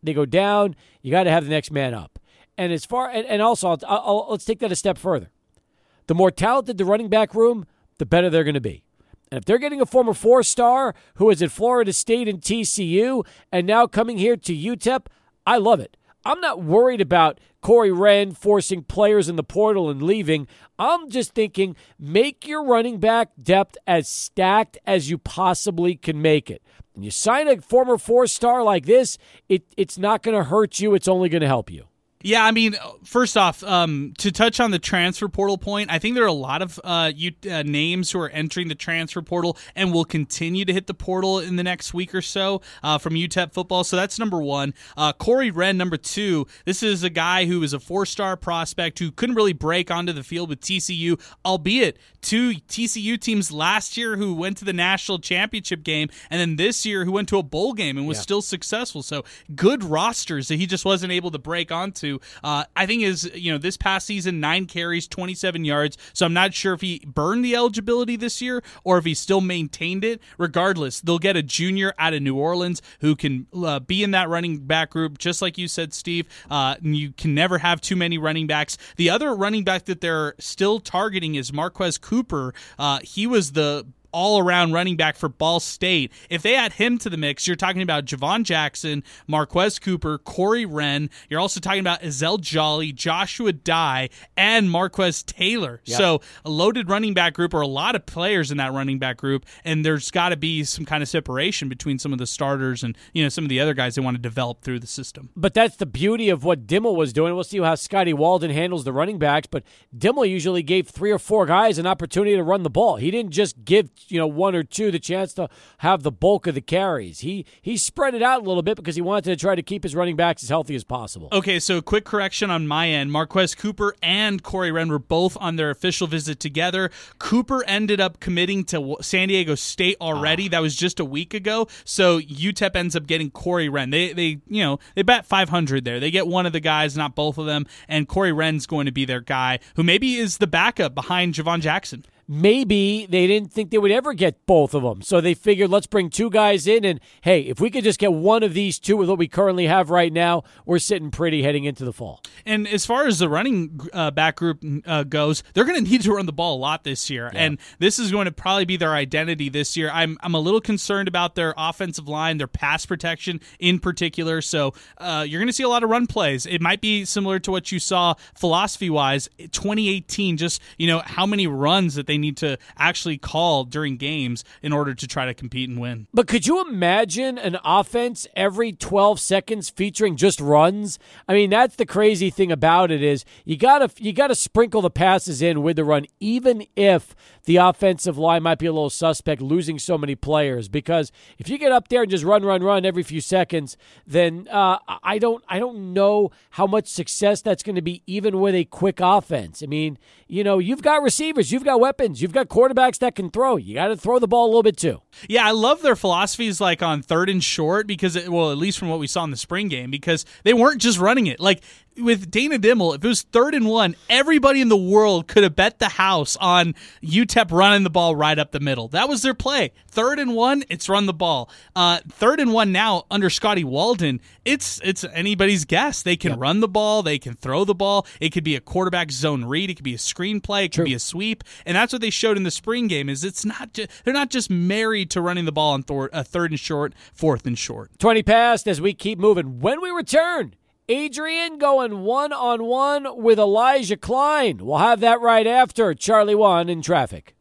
[SPEAKER 1] they go down, you got to have the next man up. And as far and, and also, I'll, I'll, let's take that a step further. The more talented the running back room, the better they're going to be. And if they're getting a former four-star who is at Florida State and T C U and now coming here to U T E P, I love it. I'm not worried about Corey Wren forcing players in the portal and leaving. I'm just thinking make your running back depth as stacked as you possibly can make it. When you sign a former four-star like this, it, it's not going to hurt you. It's only going to help you.
[SPEAKER 2] Yeah, I mean, first off, um, to touch on the transfer portal point, I think there are a lot of uh, you, uh, names who are entering the transfer portal and will continue to hit the portal in the next week or so uh, from U T E P football. So that's number one. Uh, Corey Wren, number two. This is a guy who is a four-star prospect who couldn't really break onto the field with T C U, albeit two T C U teams last year who went to the national championship game, and then this year who went to a bowl game and was yeah. still successful. So good rosters that he just wasn't able to break onto. Uh, I think is, you know, this past season, nine carries, twenty-seven yards. So I'm not sure if he burned the eligibility this year or if he still maintained it. Regardless, they'll get a junior out of New Orleans who can uh, be in that running back group, just like you said, Steve. Uh, you can never have too many running backs. The other running back that they're still targeting is Marquez Cooper. Uh, he was the all-around running back for Ball State. If they add him to the mix, you're talking about Javon Jackson, Marquez Cooper, Corey Wren. You're also talking about Ezell Jolly, Joshua Dye, and Marquez Taylor. Yep. So a loaded running back group, or a lot of players in that running back group, and there's got to be some kind of separation between some of the starters and, you know, some of the other guys they want to develop through the system.
[SPEAKER 1] But that's the beauty of what Dimmel was doing. We'll see how Scotty Walden handles the running backs, but Dimmel usually gave three or four guys an opportunity to run the ball. He didn't just give you know, one or two the chance to have the bulk of the carries. He he spread it out a little bit because he wanted to try to keep his running backs as healthy as possible.
[SPEAKER 2] Okay, so quick correction on my end. Marquez Cooper and Corey Wren were both on their official visit together. Cooper ended up committing to San Diego State already. Oh. That was just a week ago. So U T E P ends up getting Corey Wren. They they you know they bet five hundred there. They get one of the guys, not both of them, and Corey Wren's going to be their guy, who maybe is the backup behind Javon Jackson.
[SPEAKER 1] Maybe they didn't think they would ever get both of them. So they figured, let's bring two guys in, and hey, if we could just get one of these two with what we currently have right now, we're sitting pretty heading into the fall.
[SPEAKER 2] And as far as the running uh, back group uh, goes, they're going to need to run the ball a lot this year, yeah. and this is going to probably be their identity this year. I'm I'm a little concerned about their offensive line, their pass protection in particular, so uh, you're going to see a lot of run plays. It might be similar to what you saw philosophy-wise, twenty eighteen, just, you know, how many runs that they need to actually call during games in order to try to compete and win.
[SPEAKER 1] But could you imagine an offense every twelve seconds featuring just runs? I mean, that's the crazy thing about it is you gotta you gotta sprinkle the passes in with the run, even if the offensive line might be a little suspect losing so many players. Because if you get up there and just run, run, run every few seconds, then uh, I don't I don't know how much success that's going to be, even with a quick offense. I mean, you know, you've got receivers, you've got weapons, you've got quarterbacks that can throw. You got to throw the ball a little bit too.
[SPEAKER 2] Yeah, I love their philosophies like on third and short because, it, well, at least from what we saw in the spring game, because they weren't just running it. Like, with Dana Dimmel, if it was third and one, everybody in the world could have bet the house on U T E P running the ball right up the middle. That was their play. Third and one, it's run the ball. Uh, third and one now under Scotty Walden, it's it's anybody's guess. They can yep. run the ball. They can throw the ball. It could be a quarterback zone read. It could be a screen play. It could True. be a sweep. And that's what they showed in the spring game. Is it's not ju- they're not just married to running the ball on th- uh, third and short, fourth and short.
[SPEAKER 1] twenty past as we keep moving. When we return, Adrian going one-on-one with Elijah Klein. We'll have that right after Charlie One in traffic.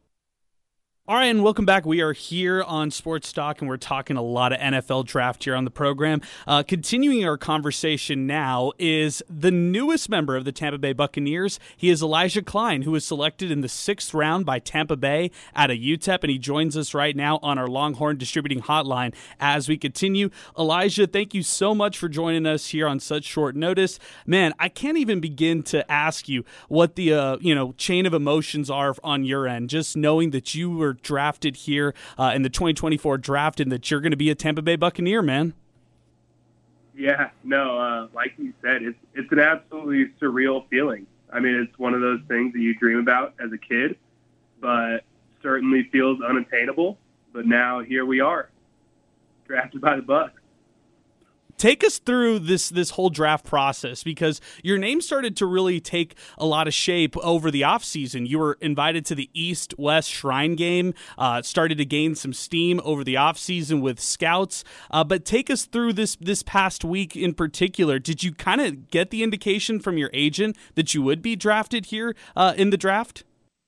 [SPEAKER 2] All right, and welcome back. We are here on Sports Talk, and we're talking a lot of N F L draft here on the program. Uh, continuing our conversation now is the newest member of the Tampa Bay Buccaneers. He is Elijah Klein, who was selected in the sixth round by Tampa Bay out of U T E P, and he joins us right now on our Longhorn Distributing Hotline as we continue. Elijah, thank you so much for joining us here on such short notice. Man, I can't even begin to ask you what the uh, you know chain of emotions are on your end, just knowing that you were drafted here uh, in the twenty twenty-four draft and that you're going to be a Tampa Bay Buccaneer, man.
[SPEAKER 8] Yeah, no, uh, like you said, it's it's an absolutely surreal feeling. I mean, it's one of those things that you dream about as a kid, but certainly feels unattainable. But now here we are, drafted by the Bucs.
[SPEAKER 2] take us through this this whole draft process, because your name started to really take a lot of shape over the offseason. You were invited to the East-West Shrine Game, uh, started to gain some steam over the offseason with scouts. Uh, but take us through this this past week in particular. Did you kind of get the indication from your agent that you would be drafted here uh, in the draft?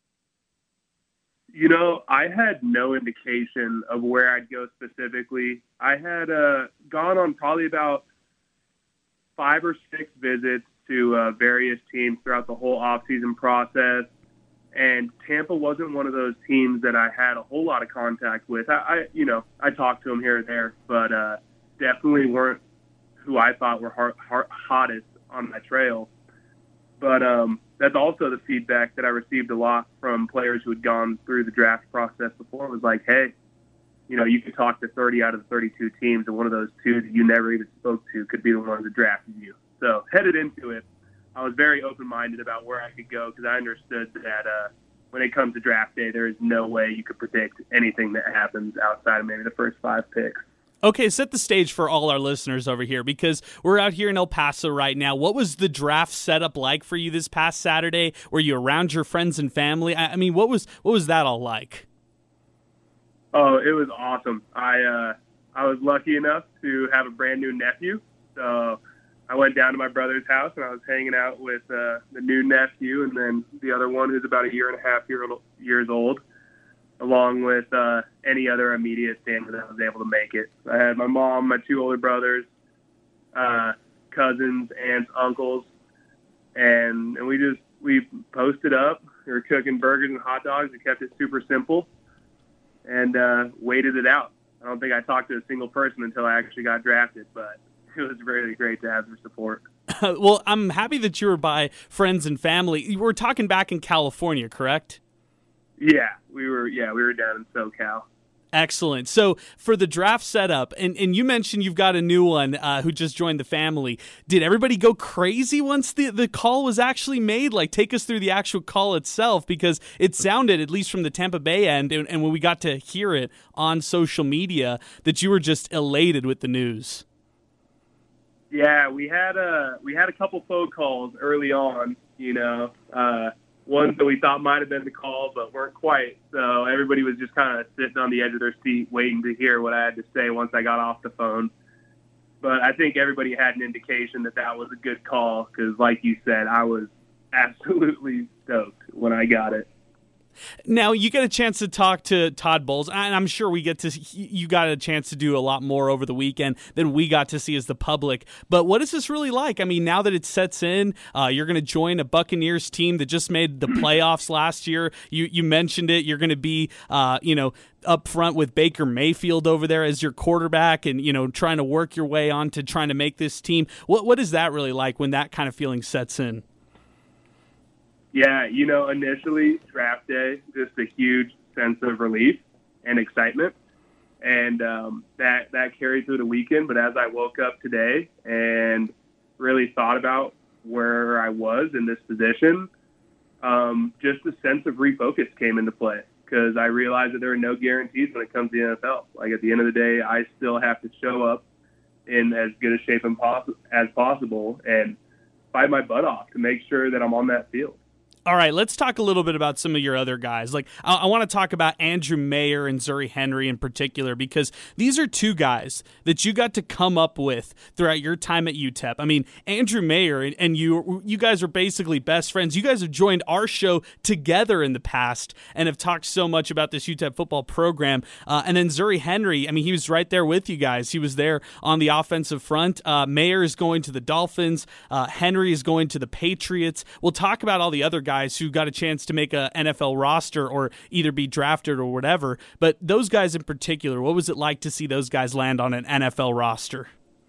[SPEAKER 8] You know, I had no indication of where I'd go specifically. I had uh, gone on probably about five or six visits to uh, various teams throughout the whole offseason process, and Tampa wasn't one of those teams that I had a whole lot of contact with. I, I you know, I talked to them here and there, but uh, definitely weren't who I thought were hard, hard, hottest on my trail. But um, that's also the feedback that I received a lot from players who had gone through the draft process before. It was like, hey, you know, you could talk to thirty out of the thirty-two teams, and one of those two that you never even spoke to could be the ones that drafted you. So headed into it, I was very open-minded about where I could go, because I understood that uh, when it comes to draft day, there is no way you could predict anything that happens outside of maybe the first five picks.
[SPEAKER 2] Okay, set the stage for all our listeners over here, because we're out here in El Paso right now. What was the draft setup like for you this past Saturday? Were you around your friends and family? I mean, what was what was that all like?
[SPEAKER 8] Oh, it was awesome. I uh, I was lucky enough to have a brand new nephew, so I went down to my brother's house and I was hanging out with uh, the new nephew and then the other one who's about a year and a half year, years old, along with uh, any other immediate family that was able to make it. I had my mom, my two older brothers, uh, cousins, aunts, uncles, and and we just we posted up. We were cooking burgers and hot dogs. We kept it super simple and uh, waited it out. I don't think I talked to a single person until I actually got drafted, but it was really great to have their support.
[SPEAKER 2] Well, I'm happy that you were by friends and family. You were talking back in California, correct?
[SPEAKER 8] Yeah, we were. Yeah, we were down in SoCal.
[SPEAKER 2] Excellent. So for the draft setup, and, and you mentioned you've got a new one uh, who just joined the family. Did everybody go crazy once the, the call was actually made? Like, take us through the actual call itself, because it sounded, at least from the Tampa Bay end, and, and when we got to hear it on social media, that you were just elated with the news.
[SPEAKER 8] Yeah, we had a we had a couple phone calls early on. You know. Uh, Ones that we thought might have been the call, but weren't quite. So everybody was just kind of sitting on the edge of their seat waiting to hear what I had to say once I got off the phone. But I think everybody had an indication that that was a good call, because like you said, I was absolutely stoked when I got it.
[SPEAKER 2] Now, you get a chance to talk to Todd Bowles, and I'm sure we get to you got a chance to do a lot more over the weekend than we got to see as the public. But what is this really like? I mean, now that it sets in, uh, you're going to join a Buccaneers team that just made the playoffs last year. You you mentioned it. You're going to be, uh, you know, up front with Baker Mayfield over there as your quarterback, and you know, trying to work your way on to trying to make this team. What what is that really like when that kind of feeling sets in?
[SPEAKER 8] Yeah, you know, initially, draft day, just a huge sense of relief and excitement. And um, that, that carried through the weekend. But as I woke up today and really thought about where I was in this position, um, just a sense of refocus came into play, because I realized that there are no guarantees when it comes to the N F L. Like, at the end of the day, I still have to show up in as good a shape as possible and fight my butt off to make sure that I'm on that field.
[SPEAKER 2] All right, let's talk a little bit about some of your other guys. Like, I, I want to talk about Andrew Mayer and Zuri Henry in particular, because these are two guys that you got to come up with throughout your time at U T E P. I mean, Andrew Mayer and, and you you guys are basically best friends. You guys have joined our show together in the past and have talked so much about this U T E P football program. Uh, and then Zuri Henry, I mean, he was right there with you guys. He was there on the offensive front. Uh, Mayer is going to the Dolphins. Uh, Henry is going to the Patriots. We'll talk about all the other guys guys who got a chance to make a N F L roster or either be drafted or whatever. But those guys in particular, what was it like to see those guys land on an N F L roster?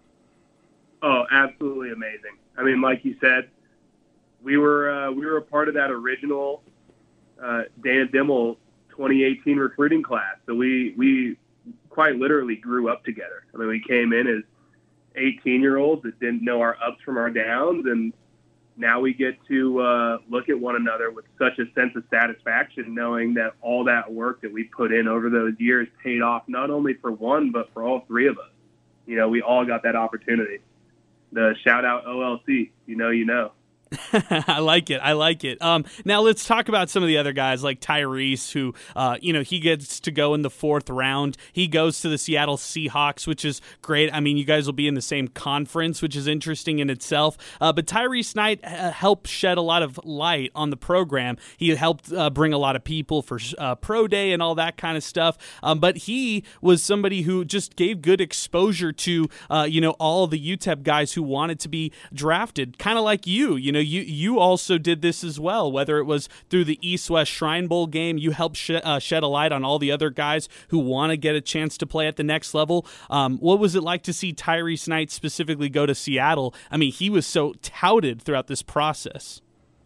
[SPEAKER 8] Oh, absolutely amazing. I mean, like you said, we were uh, we were a part of that original uh, Dana Dimel twenty eighteen recruiting class. So we we quite literally grew up together. I mean, we came in as eighteen-year-olds that didn't know our ups from our downs, and now we get to uh, look at one another with such a sense of satisfaction, knowing that all that work that we put in over those years paid off not only for one, but for all three of us. you know, we all got that opportunity. The shout out O L C, you know, you know.
[SPEAKER 2] I like it. I like it. Um, now let's talk about some of the other guys like Tyrese, who, uh, you know, he gets to go in the fourth round. He goes to the Seattle Seahawks, which is great. I mean, you guys will be in the same conference, which is interesting in itself. Uh, but Tyrese Knight uh, helped shed a lot of light on the program. He helped uh, bring a lot of people for uh, Pro Day and all that kind of stuff. Um, but he was somebody who just gave good exposure to, uh, you know, all the U T E P guys who wanted to be drafted, kind of like you. You know, you you also did this as well, whether it was through the East-West Shrine Bowl game. You helped sh- uh, shed a light on all the other guys who want to get a chance to play at the next level. Um, what was it like to see Tyrese Knight specifically go to Seattle? I mean, he was so touted throughout this process.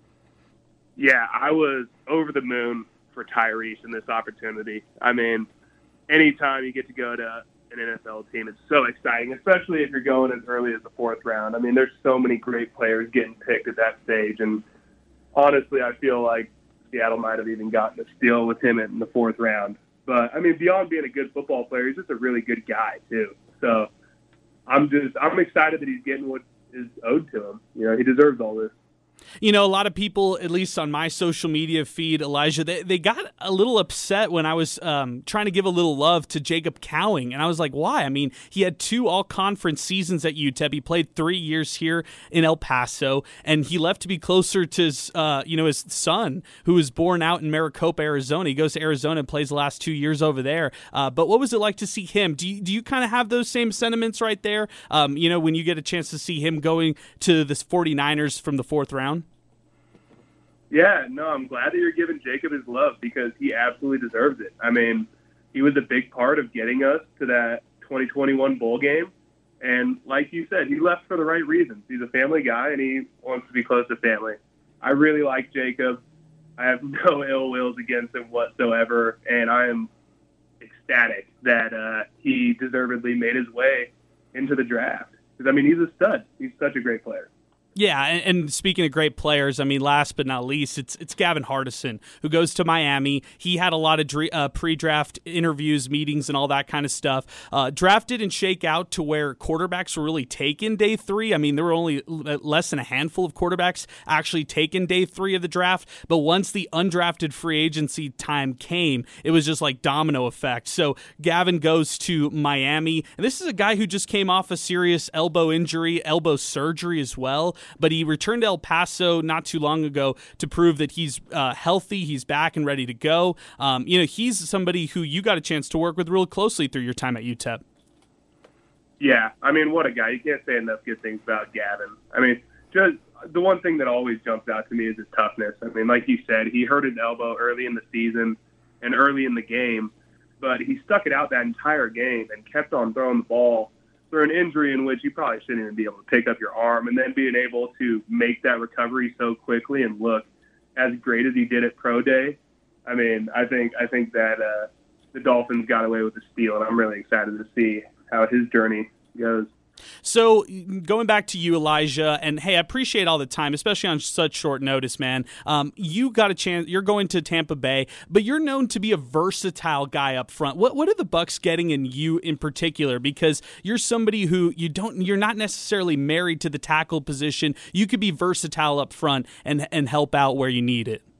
[SPEAKER 8] Yeah, I was over the moon for Tyrese in this opportunity. I mean, anytime you get to go to an N F L team, it's so exciting, especially if you're going as early as the fourth round. I mean, there's so many great players getting picked at that stage, and honestly, I feel like Seattle might have even gotten a steal with him in the fourth round. But, I mean, beyond being a good football player, he's just a really good guy, too. So I'm just I'm excited that he's getting what is owed to him. You know, he deserves all this.
[SPEAKER 2] You know, a lot of people, at least on my social media feed, Elijah, they, they got a little upset when I was um, trying to give a little love to Jacob Cowing. And I was like, why? I mean, he had two all-conference seasons at U T E P. He played three years here in El Paso, and he left to be closer to his, uh, you know, his son, who was born out in Maricopa, Arizona. He goes to Arizona and plays the last two years over there. Uh, but what was it like to see him? Do you, do you kind of have those same sentiments right there, um, you know, when you get a chance to see him going to the 49ers from the fourth round?
[SPEAKER 8] Yeah, no, I'm glad that you're giving Jacob his love because he absolutely deserves it. I mean, he was a big part of getting us to that twenty twenty-one bowl game. And like you said, he left for the right reasons. He's a family guy, and he wants to be close to family. I really like Jacob. I have no ill wills against him whatsoever, and I am ecstatic that uh, he deservedly made his way into the draft. Because, I mean, he's a stud. He's such a great player.
[SPEAKER 2] Yeah, and, and speaking of great players, I mean, last but not least, it's it's Gavin Hardison, who goes to Miami. He had a lot of dre- uh, pre-draft interviews, meetings, and all that kind of stuff. Uh, drafted and shake out to where quarterbacks were really taken day three. I mean, there were only less than a handful of quarterbacks actually taken day three of the draft. But once the undrafted free agency time came, it was just like domino effect. So Gavin goes to Miami, and this is a guy who just came off a serious elbow injury, elbow surgery as well. But he returned to El Paso not too long ago to prove that he's uh, healthy, he's back and ready to go. Um, you know, he's somebody who you got a chance to work with real closely through your time at U T E P.
[SPEAKER 8] Yeah, I mean, what a guy. You can't say enough good things about Gavin. I mean, just the one thing that always jumps out to me is his toughness. I mean, like you said, he hurt his elbow early in the season and early in the game, but he stuck it out that entire game and kept on throwing the ball for an injury in which you probably shouldn't even be able to pick up your arm, and then being able to make that recovery so quickly and look as great as he did at Pro Day. I mean, I think I think that uh, the Dolphins got away with the steal, and I'm really excited to see how his journey goes.
[SPEAKER 2] So going back to you, Elijah, and hey, I appreciate all the time, especially on such short notice, man. Um, you got a chance. You're going to Tampa Bay, but you're known to be a versatile guy up front. What what are the Bucs getting in you in particular? Because you're somebody who you don't. You're not necessarily married to the tackle position. You could be versatile up front and and help out where you need it.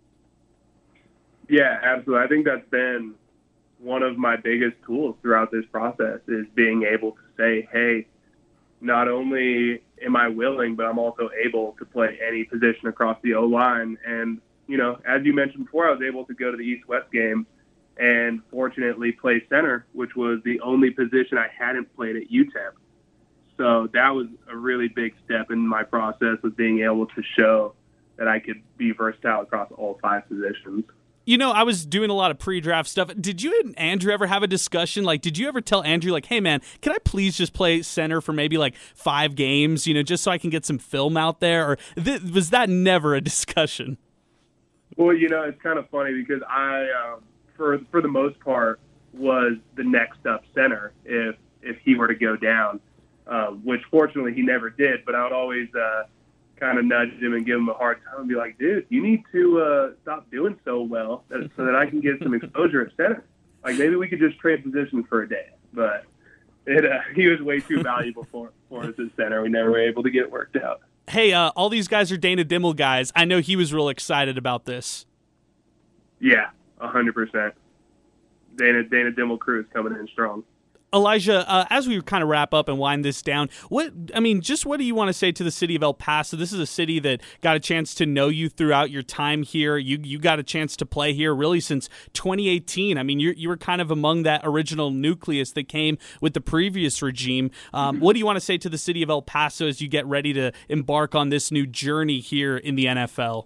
[SPEAKER 8] Yeah, absolutely. I think that's been one of my biggest tools throughout this process is being able to say, hey, not only am I willing, but I'm also able to play any position across the O-line. And, you know, as you mentioned before, I was able to go to the East-West game and fortunately play center, which was the only position I hadn't played at U T E P. So that was a really big step in my process of being able to show that I could be versatile across all five positions.
[SPEAKER 2] You know, I was doing a lot of pre-draft stuff. Did you and Andrew ever have a discussion? Like, did you ever tell Andrew, like, hey, man, can I please just play center for maybe, like, five games, you know, just so I can get some film out there? Or th- was that never a discussion?
[SPEAKER 8] Well, you know, it's kind of funny because I, um, for for the most part, was the next up center if, if he were to go down, um, which fortunately he never did. But I would always uh, – kind of nudge him and give him a hard time and be like, dude, you need to uh, stop doing so well that, so that I can get some exposure at center. Like, maybe we could just trade positions for a day. But it uh, he was way too valuable for for us at center. We never were able to get it worked out.
[SPEAKER 2] Hey, uh, all these guys are Dana Dimmel guys. I know he was real excited about this.
[SPEAKER 8] Yeah, a hundred percent. Dana Dana Dimmel crew is coming in strong.
[SPEAKER 2] Elijah, uh, as we kind of wrap up and wind this down, what I mean, just what do you want to say to the city of El Paso? This is a city that got a chance to know you throughout your time here. You you got a chance to play here really since twenty eighteen. I mean, you you were kind of among that original nucleus that came with the previous regime. Um, what do you want to say to the city of El Paso as you get ready to embark on this new journey here in the N F L?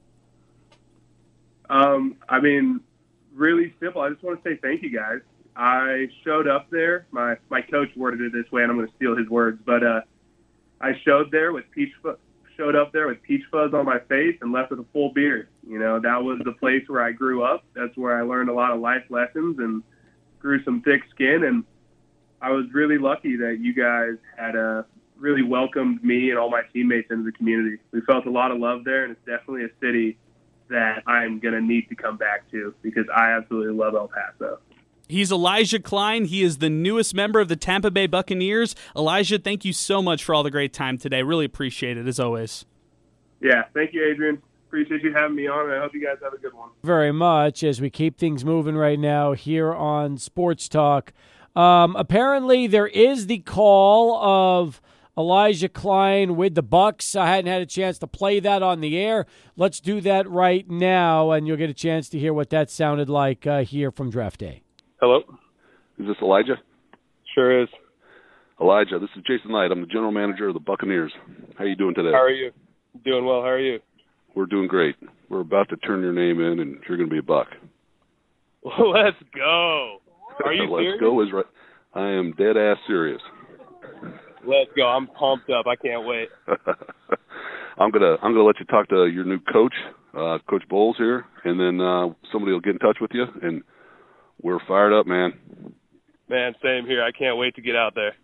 [SPEAKER 8] Um, I mean, really simple. I just want to say thank you guys. I showed up there. My my coach worded it this way, and I'm going to steal his words. But uh, I showed there with peach fu- showed up there with peach fuzz on my face and left with a full beard. You know, that was the place where I grew up. That's where I learned a lot of life lessons and grew some thick skin. And I was really lucky that you guys had uh, really welcomed me and all my teammates into the community. We felt a lot of love there, and it's definitely a city that I'm going to need to come back to because I absolutely love El Paso.
[SPEAKER 2] He's Elijah Klein. He is the newest member of the Tampa Bay Buccaneers. Elijah, thank you so much for all the great time today. Really appreciate it, as always.
[SPEAKER 8] Yeah, thank you, Adrian. Appreciate you having me on, and I hope you guys have a good one.
[SPEAKER 1] Very much as we keep things moving right now here on Sports Talk. Um, apparently, there is the call of Elijah Klein with the Bucs. I hadn't had a chance to play that on the air. Let's do that right now, and you'll get a chance to hear what that sounded like uh, here from Draft Day.
[SPEAKER 9] Hello? Is this Elijah?
[SPEAKER 10] Sure is.
[SPEAKER 9] Elijah, this is Jason Knight. I'm the general manager of the Buccaneers. How are you doing today?
[SPEAKER 10] How are you? Doing well. How are you?
[SPEAKER 9] We're doing great. We're about to turn your name in, and you're going to be a Buck.
[SPEAKER 10] Let's go. Are you
[SPEAKER 9] Let's
[SPEAKER 10] serious?
[SPEAKER 9] go is right. I am dead ass serious.
[SPEAKER 10] Let's go. I'm pumped up. I can't wait.
[SPEAKER 9] I'm gonna I'm gonna let you talk to your new coach, uh, Coach Bowles here, and then uh, somebody will get in touch with you. And we're fired up, man.
[SPEAKER 10] Man, same here. I can't wait to get out there.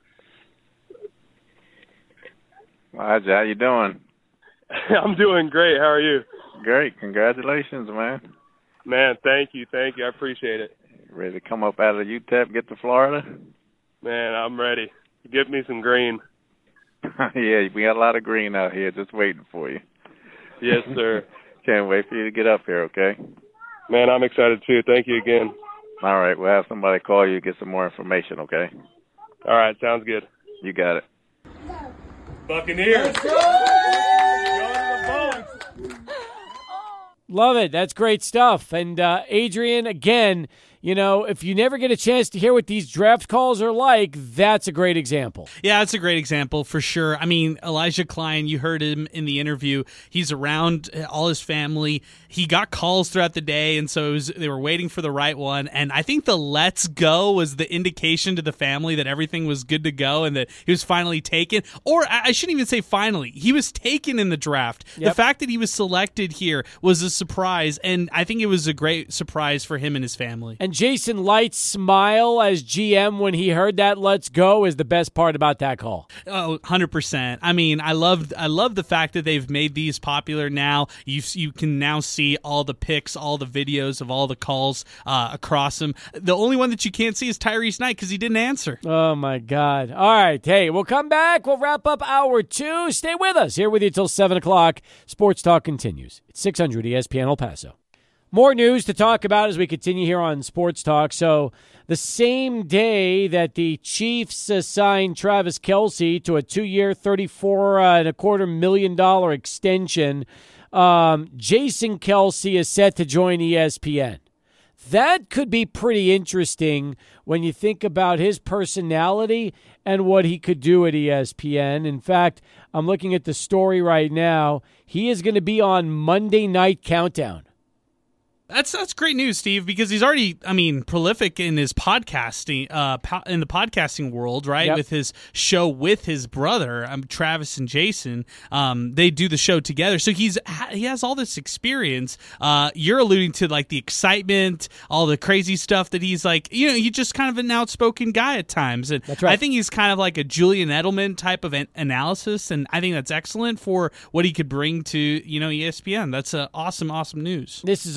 [SPEAKER 11] Elijah, how you doing?
[SPEAKER 10] I'm doing great. How are you?
[SPEAKER 11] Great. Congratulations, man.
[SPEAKER 10] Man, thank you. Thank you. I appreciate it.
[SPEAKER 11] Ready to come up out of U T E P, get to Florida?
[SPEAKER 10] Man, I'm ready. Get me some green.
[SPEAKER 11] Yeah, we got a lot of green out here just waiting for you.
[SPEAKER 10] Yes, sir.
[SPEAKER 11] Can't wait for you to get up here, okay?
[SPEAKER 10] Man, I'm excited too. Thank you again.
[SPEAKER 11] All right, we'll have somebody call you, get some more information, okay?
[SPEAKER 10] All right, sounds good.
[SPEAKER 11] You got it.
[SPEAKER 10] Buccaneers.
[SPEAKER 1] Love it. That's great stuff. And uh, Adrian, again, you know, if you never get a chance to hear what these draft calls are like, that's a great example.
[SPEAKER 2] Yeah, it's a great example for sure. I mean, Elijah Klein, you heard him in the interview. He's around all his family. He got calls throughout the day, and so it was, they were waiting for the right one. And I think the let's go was the indication to the family that everything was good to go and that he was finally taken. Or I shouldn't even say finally. He was taken in the draft.
[SPEAKER 1] Yep.
[SPEAKER 2] The fact that he was selected here was a surprise, and I think it was a great surprise for him and his family.
[SPEAKER 1] And Jason Light's smile as G M when he heard that let's go is the best part about that call.
[SPEAKER 2] Oh, one hundred percent. I mean, I love I love the fact that they've made these popular now. You you can now see all the pics, all the videos of all the calls uh, across them. The only one that you can't see is Tyrese Knight because he didn't answer.
[SPEAKER 1] Oh, my God. All right. Hey, we'll come back. We'll wrap up hour two. Stay with us. Here with you till seven o'clock. Sports Talk continues. It's six hundred E S P N El Paso. More news to talk about as we continue here on Sports Talk. So the same day that the Chiefs assigned Travis Kelce to a two-year, thirty-four and a quarter million dollar extension, um, Jason Kelce is set to join E S P N. That could be pretty interesting when you think about his personality and what he could do at E S P N. In fact, I'm looking at the story right now. He is going to be on Monday Night Countdown.
[SPEAKER 2] That's that's great news, Steve, because he's already, I mean, prolific in his podcasting, uh, po- in the podcasting world, right?
[SPEAKER 1] Yep.
[SPEAKER 2] With his show with his brother, um, Travis and Jason. Um, they do the show together, so he's he has all this experience. Uh, you're alluding to like the excitement, all the crazy stuff that he's like. You know, he's just kind of an outspoken guy at times, and
[SPEAKER 1] That's right.
[SPEAKER 2] I think he's kind of like a Julian Edelman type of an- analysis, and I think that's excellent for what he could bring to you know E S P N. That's uh, awesome, awesome news.
[SPEAKER 1] This is also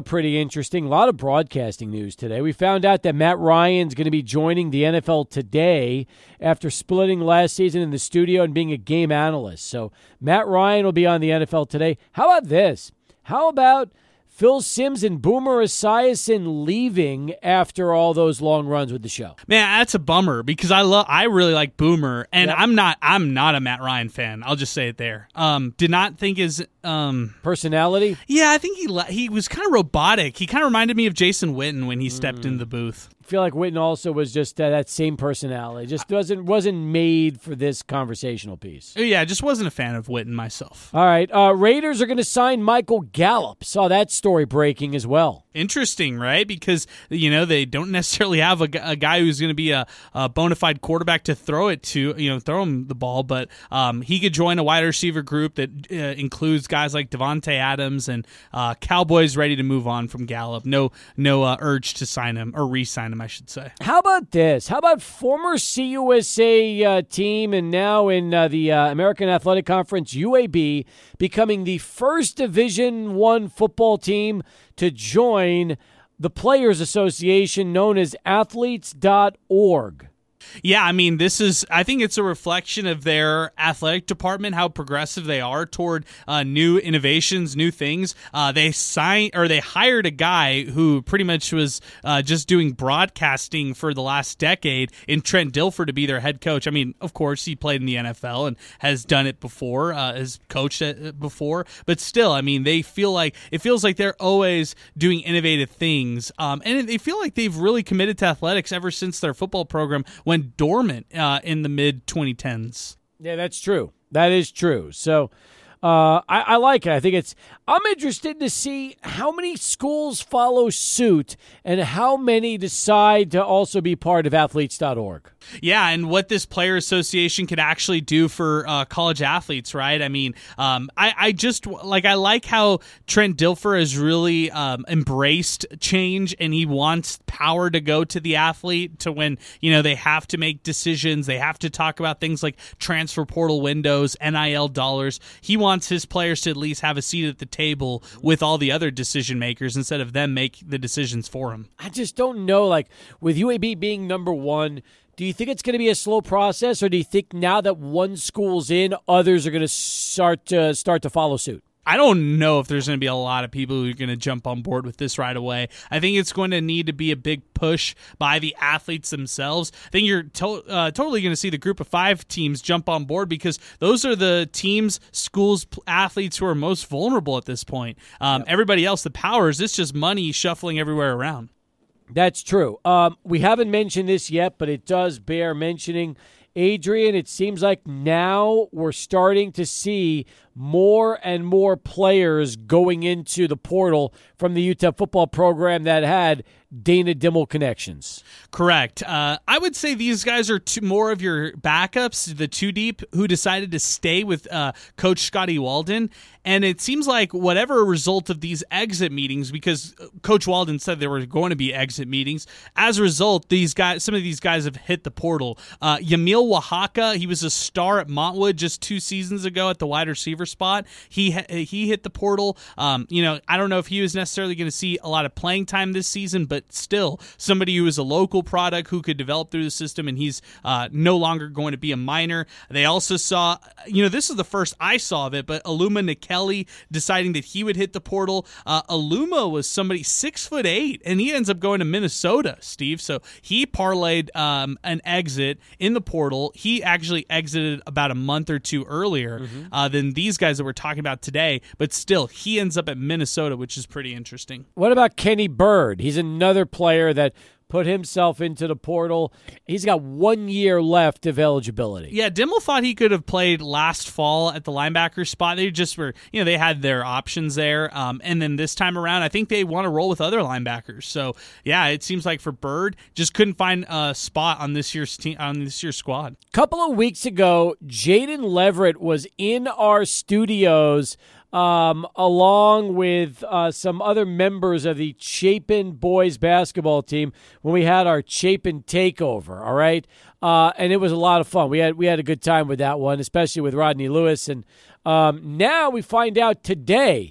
[SPEAKER 1] pretty interesting. A lot of broadcasting news today. We found out that Matt Ryan's going to be joining the N F L today after splitting last season in the studio and being a game analyst. So Matt Ryan will be on the N F L today. How about this? How about Phil Simms and Boomer Esiason leaving after all those long runs with the show?
[SPEAKER 2] Man, that's a bummer because I love, I really like Boomer, and
[SPEAKER 1] Yep.
[SPEAKER 2] I'm not, I'm not a Matt Ryan fan. I'll just say it there. Um, did not think his um
[SPEAKER 1] personality.
[SPEAKER 2] Yeah, I think he le- he was kind of robotic. He kind of reminded me of Jason Witten when he stepped
[SPEAKER 1] Mm.
[SPEAKER 2] in the booth.
[SPEAKER 1] I feel like Witten also was just uh, that same personality. Just wasn't wasn't made for this conversational piece.
[SPEAKER 2] Yeah, I just wasn't a fan of Witten myself.
[SPEAKER 1] All right, uh, Raiders are going to sign Michael Gallup. Saw that story breaking as well.
[SPEAKER 2] Interesting, right? Because, you know, they don't necessarily have a, gu- a guy who's going to be a, a bona fide quarterback to throw it to, you know, throw him the ball, but um, he could join a wide receiver group that uh, includes guys like Devontae Adams, and uh, Cowboys ready to move on from Gallup. No no uh, urge to sign him, or re-sign him, I should say.
[SPEAKER 1] How about this? How about former C U S A uh, team and now in uh, the uh, American Athletic Conference, U A B, becoming the first Division One football team to join the Players Association known as athletes dot org.
[SPEAKER 2] Yeah, I mean, this is, I think it's a reflection of their athletic department, how progressive they are toward uh, new innovations, new things. Uh, they signed, or they hired a guy who pretty much was uh, just doing broadcasting for the last decade in Trent Dilfer to be their head coach. I mean, of course, he played in the N F L and has done it before, uh, has coached it before, but still, I mean, they feel like, it feels like they're always doing innovative things. Um, and they feel like they've really committed to athletics ever since their football program went dormant uh, in the mid twenty tens.
[SPEAKER 1] Yeah, that's true. That is true. So uh, I, I like it. I think it's. I'm interested to see how many schools follow suit and how many decide to also be part of athletes dot org.
[SPEAKER 2] Yeah, and what this player association could actually do for uh, college athletes, right? I mean, um, I, I just, like, I like how Trent Dilfer has really um, embraced change, and he wants power to go to the athlete to when, you know, they have to make decisions. They have to talk about things like transfer portal windows, N I L dollars. He wants his players to at least have a seat at the table with all the other decision makers instead of them make the decisions for him.
[SPEAKER 1] I just don't know, like, with U A B being number one, do you think it's going to be a slow process, or do you think now that one school's in, others are going to start to start to follow suit?
[SPEAKER 2] I don't know if there's going to be a lot of people who are going to jump on board with this right away. I think it's going to need to be a big push by the athletes themselves. I think you're to- uh, totally going to see the group of five teams jump on board because those are the teams, schools, athletes who are most vulnerable at this point. Um, yep. Everybody else, the powers, it's just money shuffling everywhere around.
[SPEAKER 1] That's true. Um, we haven't mentioned this yet, but it does bear mentioning. Adrian, it seems like now we're starting to see more and more players going into the portal from the U T E P football program that had Dana Dimmel connections.
[SPEAKER 2] Correct. Uh, I would say these guys are two, more of your backups, the two deep, who decided to stay with uh, Coach Scotty Walden. And it seems like whatever result of these exit meetings, because Coach Walden said there were going to be exit meetings, as a result, these guys, some of these guys have hit the portal. Uh, Yamil Oaxaca, he was a star at Montwood just two seasons ago at the wide receiver spot. He he hit the portal. Um, you know, I don't know if he was necessarily going to see a lot of playing time this season, but still somebody who is a local product who could develop through the system, and he's uh, no longer going to be a minor. They also saw, you know, this is the first I saw of it, but Aluma Nikeli deciding that he would hit the portal. Uh, Aluma was somebody six foot eight, and he ends up going to Minnesota, Steve. So he parlayed um, an exit in the portal. He actually exited about a month or two earlier mm-hmm. uh, than these guys that we're talking about today, but still, he ends up at Minnesota, which is pretty interesting.
[SPEAKER 1] What about Kenny Bird? He's another player that put himself into the portal. He's got one year left of eligibility.
[SPEAKER 2] Yeah, Dimmel thought he could have played last fall at the linebacker spot. They just were, you know, they had their options there. Um, and then this time around, I think they want to roll with other linebackers. So, yeah, it seems like for Bird, just couldn't find a spot on this year's team, on this year's squad.
[SPEAKER 1] A couple of weeks ago, Jaden Leverett was in our studios Um, along with uh, some other members of the Chapin boys basketball team when we had our Chapin takeover, all right? Uh, and it was a lot of fun. We had we had a good time with that one, especially with Rodney Lewis. And um, now we find out today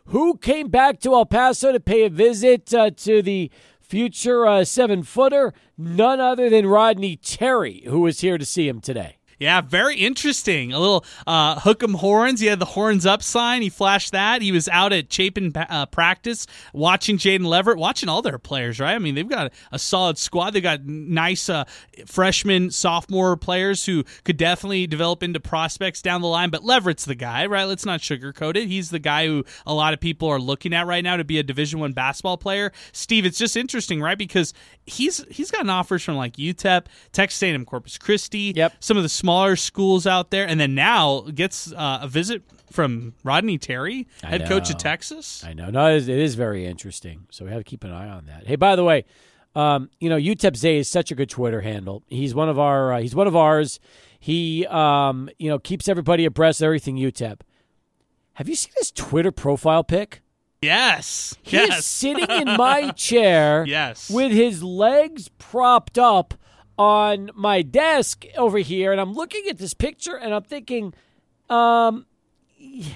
[SPEAKER 1] who came back to El Paso to pay a visit uh, to the future uh, seven-footer? None other than Rodney Terry, who was here to see him today.
[SPEAKER 2] Yeah, very interesting. A little uh, hook 'em horns. He had the horns up sign. He flashed that. He was out at Chapin uh, practice watching Jaden Leverett, watching all their players, right? I mean, they've got a, a solid squad. They've got nice uh, freshman, sophomore players who could definitely develop into prospects down the line. But Leverett's the guy, right? Let's not sugarcoat it. He's the guy who a lot of people are looking at right now to be a Division One basketball player. Steve, it's just interesting, right? Because he's he's gotten offers from like U T E P, Texas A and M Corpus Christi,
[SPEAKER 1] yep.
[SPEAKER 2] some of the small smaller schools out there, and then now gets uh, a visit from Rodney Terry, head coach of Texas.
[SPEAKER 1] I know. No, it is, it is very interesting. So we have to keep an eye on that. Hey, by the way, um, you know, U T E P Zay is such a good Twitter handle. He's one of our. Uh, he's one of ours. He, um, you know, keeps everybody abreast of everything U T E P. Have you seen his Twitter profile pic?
[SPEAKER 2] Yes.
[SPEAKER 1] He
[SPEAKER 2] yes.
[SPEAKER 1] is sitting in my chair.
[SPEAKER 2] Yes.
[SPEAKER 1] With his legs propped up on my desk over here, and I'm looking at this picture, and I'm thinking, um, he,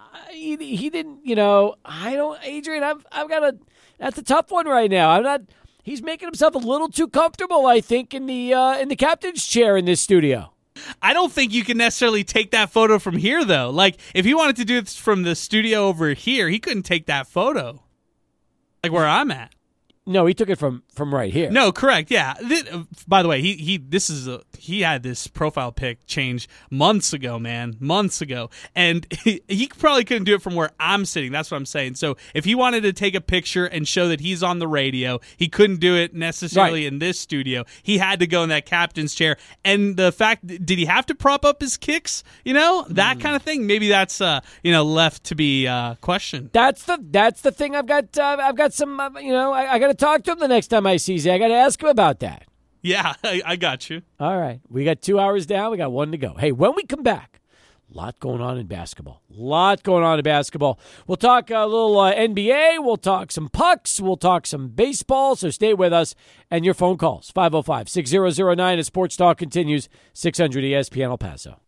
[SPEAKER 1] he didn't, you know, I don't, Adrian, I've, I've got a, that's a tough one right now. I'm not, he's making himself a little too comfortable, I think, in the, uh, in the captain's chair in this studio.
[SPEAKER 2] I don't think you can necessarily take that photo from here, though. Like, if he wanted to do it from the studio over here, he couldn't take that photo. Like where I'm at.
[SPEAKER 1] No, he took it from, from right here.
[SPEAKER 2] No, correct. Yeah. This, by the way, he he this is a, he had this profile pic change months ago, man, months ago, and he, he probably couldn't do it from where I'm sitting. That's what I'm saying. So if he wanted to take a picture and show that he's on the radio, he couldn't do it necessarily
[SPEAKER 1] right.
[SPEAKER 2] in this studio. He had to go in that captain's chair. And the fact, did he have to prop up his kicks? You know, that mm. kind of thing. Maybe that's uh you know left to be uh, questioned.
[SPEAKER 1] That's the that's the thing. I've got uh, I've got some uh, you know I, I got to talk to him the next time I see Zay. I got to ask him about that.
[SPEAKER 2] Yeah, I, I got you.
[SPEAKER 1] All right. We got two hours down. We got one to go. Hey, when we come back, a lot going on in basketball. A lot going on in basketball. We'll talk a little uh, N B A. We'll talk some pucks. We'll talk some baseball. So stay with us and your phone calls. five oh five, six oh oh nine as Sports Talk continues. six hundred E S P N El Paso.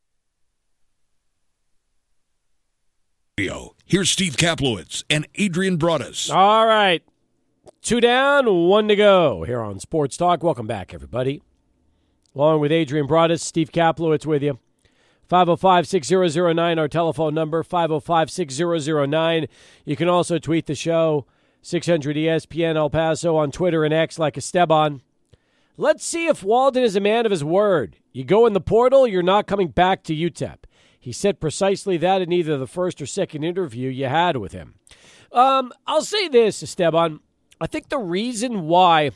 [SPEAKER 6] Here's Steve Kaplowitz and Adrian Broadus.
[SPEAKER 1] All right. Two down, one to go here on Sports Talk. Welcome back, everybody. Along with Adrian Broadus, Steve Kaplowitz with you. five oh five, six oh oh nine, our telephone number, five oh five, six oh oh nine. You can also tweet the show, six hundred E S P N El Paso on Twitter and X like Esteban. Let's see if Walden is a man of his word. You go in the portal, you're not coming back to U T E P. He said precisely that in either the first or second interview you had with him. Um, I'll say this, Esteban. I think the reason why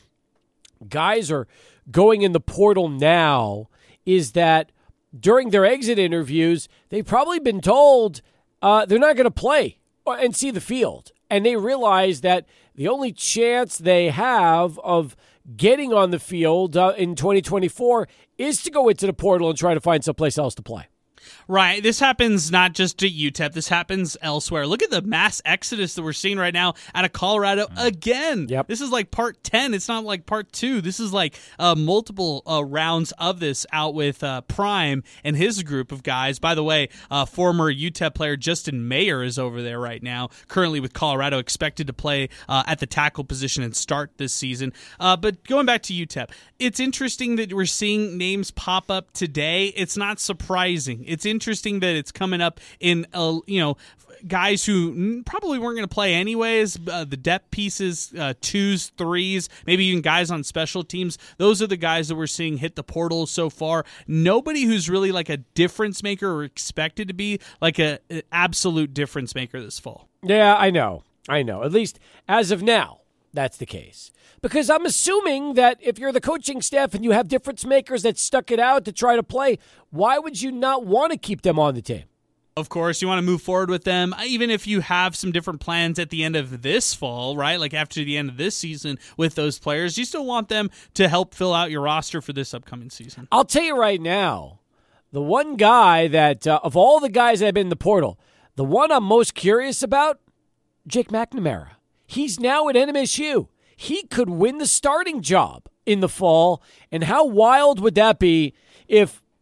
[SPEAKER 1] guys are going in the portal now is that during their exit interviews, they've probably been told uh, they're not going to play and see the field. And they realize that the only chance they have of getting on the field uh, in twenty twenty-four is to go into the portal and try to find someplace else to play.
[SPEAKER 2] Right. This happens not just at U T E P. This happens elsewhere. Look at the mass exodus that we're seeing right now out of Colorado again.
[SPEAKER 1] Yep.
[SPEAKER 2] This is like part ten. It's not like part two. This is like uh, multiple uh, rounds of this out with uh, Prime and his group of guys. By the way, uh, former U T E P player Justin Mayer is over there right now, currently with Colorado, expected to play uh, at the tackle position and start this season. Uh, but going back to U T E P, it's interesting that we're seeing names pop up today. It's not surprising. It's interesting that it's coming up in, uh, you know, guys who probably weren't going to play anyways, uh, the depth pieces, uh, twos, threes, maybe even guys on special teams. Those are the guys that we're seeing hit the portal so far. Nobody who's really like a difference maker or expected to be like a, an absolute difference maker this fall.
[SPEAKER 1] Yeah, I know. I know. At least as of now, that's the case. Because I'm assuming that if you're the coaching staff and you have difference makers that stuck it out to try to play, why would you not want to keep them on the team?
[SPEAKER 2] Of course, you want to move forward with them, even if you have some different plans at the end of this fall, right? Like after the end of this season with those players, you still want them to help fill out your roster for this upcoming season.
[SPEAKER 1] I'll tell you right now, the one guy that, uh, of all the guys that have been in the portal, the one I'm most curious about, Jake McNamara. He's now at N M S U. He could win the starting job in the fall, and how wild would that be if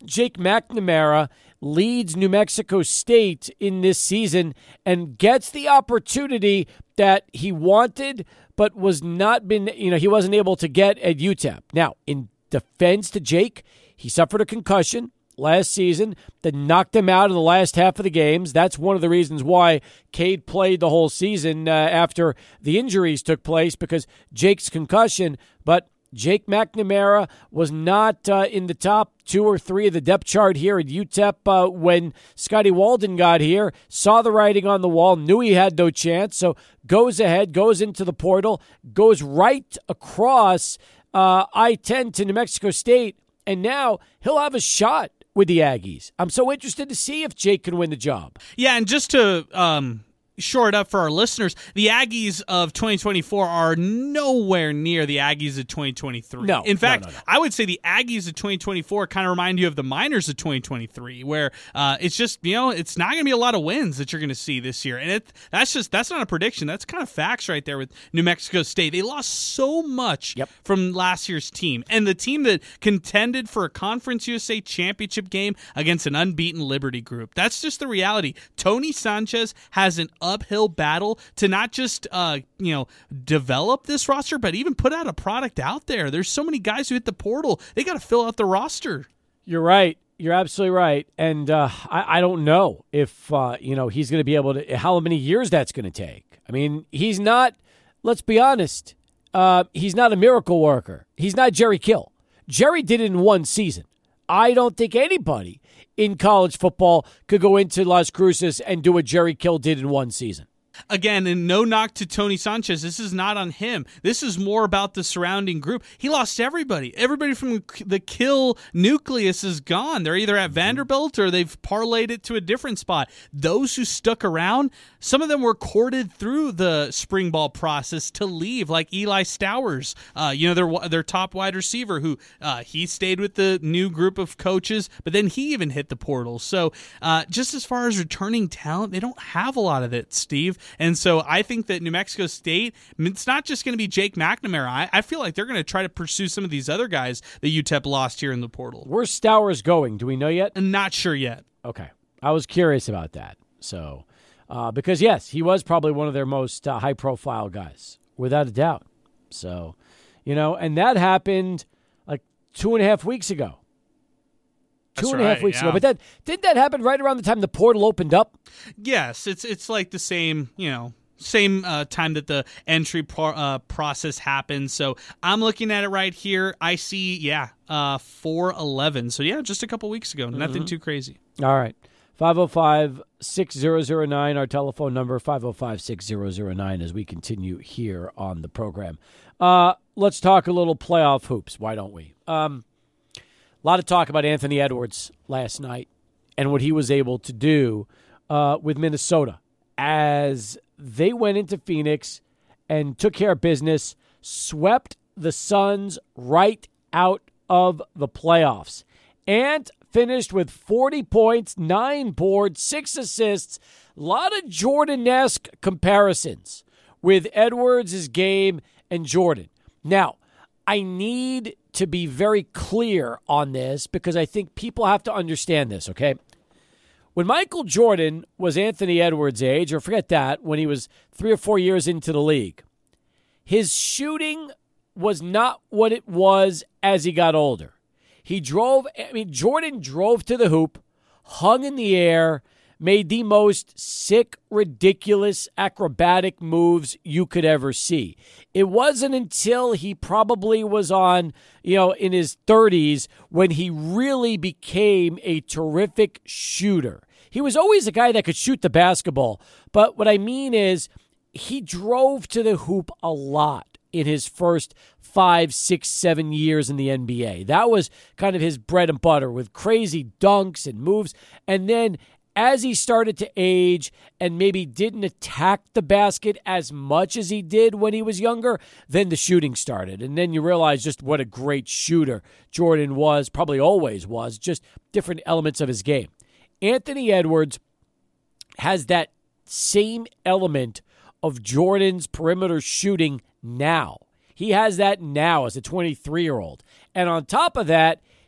[SPEAKER 1] Jake McNamara leads New Mexico State in this season and gets the opportunity that he wanted but was not been, you know, he wasn't able to get at U T E P. Now, in defense to Jake, he suffered a concussion last season that knocked him out in the last half of the games. That's one of the reasons why Cade played the whole season uh, after the injuries took place, because Jake's concussion. But Jake McNamara was not uh, in the top two or three of the depth chart here at U T E P uh, when Scotty Walden got here, saw the writing on the wall, knew he had no chance, so goes ahead, goes into the portal, goes right across uh, I ten to New Mexico State, and now he'll have a shot with the Aggies. I'm so interested to see if Jake can win the job.
[SPEAKER 2] Yeah, and just to um, shore it up for our listeners, the Aggies of twenty twenty-four are nowhere near the Aggies of twenty twenty-three.
[SPEAKER 1] No,
[SPEAKER 2] in fact,
[SPEAKER 1] no, no, no.
[SPEAKER 2] I would say the Aggies of twenty twenty-four kind of remind you of the Miners of twenty twenty-three, where uh, it's just, you know, it's not going to be a lot of wins that you're going to see this year. And it that's just, that's not a prediction. That's kind of facts right there with New Mexico State. They lost so much
[SPEAKER 1] yep.
[SPEAKER 2] from last year's team. And the team that contended for a Conference U S A championship game against an unbeaten Liberty group. That's just the reality. Tony Sanchez has an uphill battle to not just uh, you know develop this roster, but even put out a product out there. There's so many guys who hit the portal. They got to fill out the roster.
[SPEAKER 1] You're right. You're absolutely right. And uh, I, I don't know if uh, you know he's going to be able to, how many years that's going to take. I mean, he's not, let's be honest, uh, he's not a miracle worker. He's not Jerry Kill. Jerry did it in one season. I don't think anybody in college football could go into Las Cruces and do what Jerry Kill did in one season.
[SPEAKER 2] Again, and no knock to Tony Sanchez. This is not on him. This is more about the surrounding group. He lost everybody. Everybody from the Kill nucleus is gone. They're either at Vanderbilt or they've parlayed it to a different spot. Those who stuck around, some of them were courted through the spring ball process to leave, like Eli Stowers, uh, you know, their their top wide receiver, who uh, he stayed with the new group of coaches, but then he even hit the portal. So uh, just as far as returning talent, they don't have a lot of it, Steve. And so I think that New Mexico State, it's not just going to be Jake McNamara. I, I feel like they're going to try to pursue some of these other guys that U T E P lost here in the portal.
[SPEAKER 1] Where's Stowers going? Do we know yet?
[SPEAKER 2] I'm not sure yet.
[SPEAKER 1] Okay. I was curious about that. So, uh, because, yes, he was probably one of their most uh, high-profile guys, without a doubt. So, you know, and that happened like two and a half weeks ago. Two
[SPEAKER 2] That's
[SPEAKER 1] and a half
[SPEAKER 2] right,
[SPEAKER 1] weeks
[SPEAKER 2] yeah.
[SPEAKER 1] ago. But that didn't that happen right around the time the portal opened up?
[SPEAKER 2] Yes, it's it's like the same, you know, same uh, time that the entry pro- uh, process happens. So I'm looking at it right here. I see, yeah, uh, four eleven. So, yeah, just a couple weeks ago. Nothing
[SPEAKER 1] Mm-hmm.
[SPEAKER 2] too crazy.
[SPEAKER 1] All right. five oh five, six thousand nine, our telephone number, five oh five, six thousand nine, as we continue here on the program. Uh, let's talk a little playoff hoops. Why don't we? Um, a lot of talk about Anthony Edwards last night and what he was able to do uh, with Minnesota as they went into Phoenix and took care of business, swept the Suns right out of the playoffs, and finished with forty points, nine boards, six assists. A lot of Jordan-esque comparisons with Edwards' game and Jordan. Now, I need to be very clear on this because I think people have to understand this, okay? When Michael Jordan was Anthony Edwards' age, or forget that, when he was three or four years into the league, his shooting was not what it was as he got older. He drove, I mean, Jordan drove to the hoop, hung in the air, made the most sick, ridiculous, acrobatic moves you could ever see. It wasn't until he probably was on, you know, in his thirties when he really became a terrific shooter. He was always a guy that could shoot the basketball, but what I mean is he drove to the hoop a lot in his first five, six, seven years in the N B A. That was kind of his bread and butter with crazy dunks and moves. And then as he started to age and maybe didn't attack the basket as much as he did when he was younger, then the shooting started. And then you realize just what a great shooter Jordan was, probably always was, just different elements of his game. Anthony Edwards has that same element of Jordan's perimeter shooting now. He has that now as a twenty-three-year-old. And on top of that,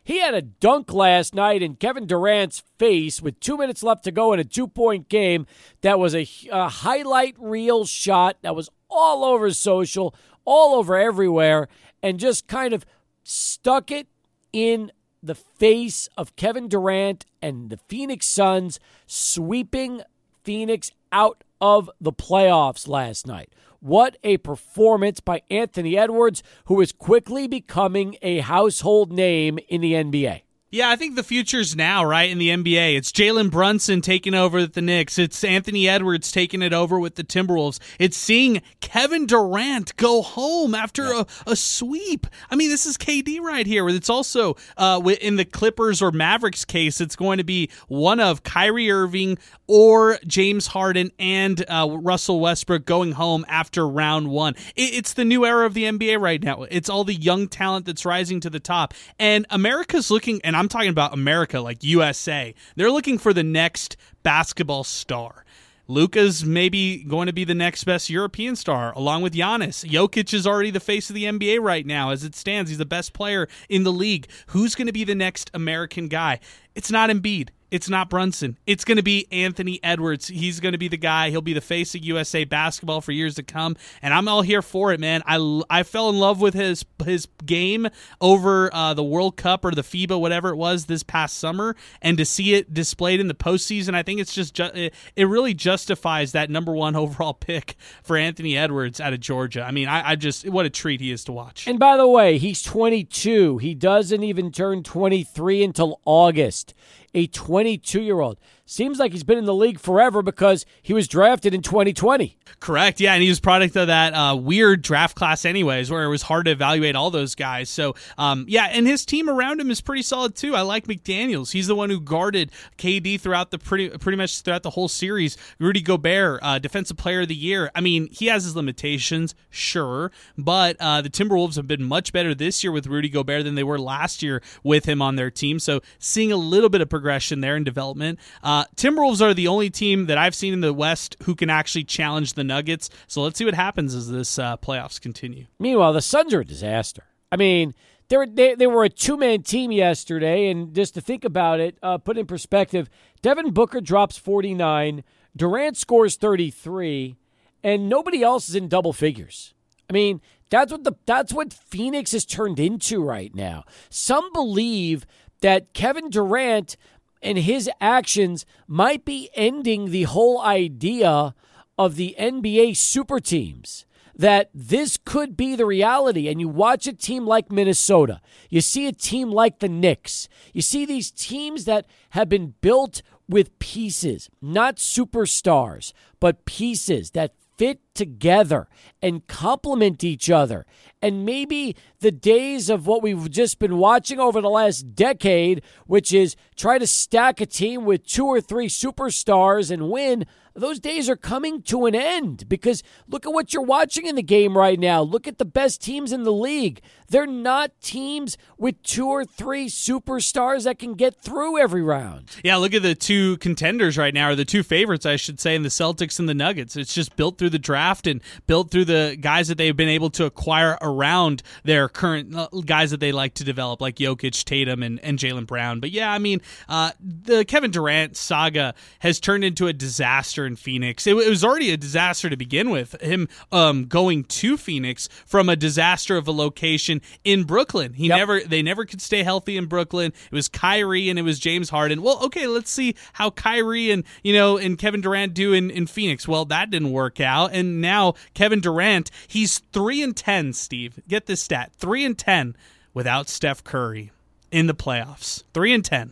[SPEAKER 1] He had a dunk last night in Kevin Durant's face with two minutes left to go in a two-point game. That was a, a highlight reel shot that was all over social, all over everywhere, and just kind of stuck it in the face of Kevin Durant and the Phoenix Suns, sweeping Phoenix out of the playoffs last night. What a performance by Anthony Edwards, who is quickly becoming a household name in the N B A.
[SPEAKER 2] Yeah, I think the future's now, right, in the N B A. It's Jalen Brunson taking over with the Knicks. It's Anthony Edwards taking it over with the Timberwolves. It's seeing Kevin Durant go home after yeah. a, a sweep. I mean, this is K D right here. It's also, uh, in the Clippers or Mavericks case, it's going to be one of Kyrie Irving or James Harden and uh, Russell Westbrook going home after round one. It, it's the new era of the N B A right now. It's all the young talent that's rising to the top. And America's looking, and I'm talking about America, like U S A. They're looking for the next basketball star. Luka's maybe going to be the next best European star, along with Giannis. Jokic is already the face of the N B A right now. As it stands, he's the best player in the league. Who's going to be the next American guy? It's not Embiid. It's not Brunson. It's going to be Anthony Edwards. He's going to be the guy. He'll be the face of U S A basketball for years to come, and I'm all here for it, man. I, I fell in love with his his game over uh, the World Cup or the FIBA, whatever it was, this past summer, and to see it displayed in the postseason, I think it's just ju- it, it really justifies that number one overall pick for Anthony Edwards out of Georgia. I mean, I, I just what a treat he is to watch.
[SPEAKER 1] And by the way, he's twenty-two. He doesn't even turn twenty-three until August. A twenty-two-year-old. Seems like he's been in the league forever because he was drafted in twenty twenty.
[SPEAKER 2] Correct, yeah, and he was product of that uh, weird draft class anyways, where it was hard to evaluate all those guys. So, um, yeah, and his team around him is pretty solid too. I like McDaniels. He's the one who guarded K D throughout the pretty pretty much throughout the whole series. Rudy Gobert, uh, Defensive Player of the Year. I mean, he has his limitations, sure, but uh, the Timberwolves have been much better this year with Rudy Gobert than they were last year with him on their team. So, seeing a little bit of progression there in development. Uh, Timberwolves are the only team that I've seen in the West who can actually challenge the Nuggets. So let's see what happens as this uh, playoffs continue.
[SPEAKER 1] Meanwhile, the Suns are a disaster. I mean, they were, they, they were a two-man team yesterday, and just to think about it, uh, put in perspective, Devin Booker drops forty-nine, Durant scores thirty-three, and nobody else is in double figures. I mean, that's what the that's what Phoenix has turned into right now. Some believe that Kevin Durant and his actions might be ending the whole idea of the N B A super teams, that this could be the reality. And you watch a team like Minnesota, you see a team like the Knicks, you see these teams that have been built with pieces, not superstars, but pieces that fit together and complement each other. And maybe the days of what we've just been watching over the last decade, which is try to stack a team with two or three superstars and win, those days are coming to an end, because look at what you're watching in the game right now. Look at the best teams in the league. They're not teams with two or three superstars that can get through every round.
[SPEAKER 2] Yeah, look at the two contenders right now, or the two favorites, I should say, in the Celtics and the Nuggets. It's just built through the draft and built through the guys that they've been able to acquire around their current guys that they like to develop, like Jokic, Tatum, and, and Jaylen Brown. But yeah, I mean, uh, the Kevin Durant saga has turned into a disaster in Phoenix. It, it was already a disaster to begin with, him um, going to Phoenix from a disaster of a location in Brooklyn. He yep. never, they never could stay healthy in Brooklyn. It was Kyrie and it was James Harden. Well, okay, let's see how Kyrie and, you know, and Kevin Durant do in, in Phoenix. Well, that didn't work out. And now Kevin Durant, he's three and ten, Steve. Get this stat. three and ten without Steph Curry in the playoffs. three and ten.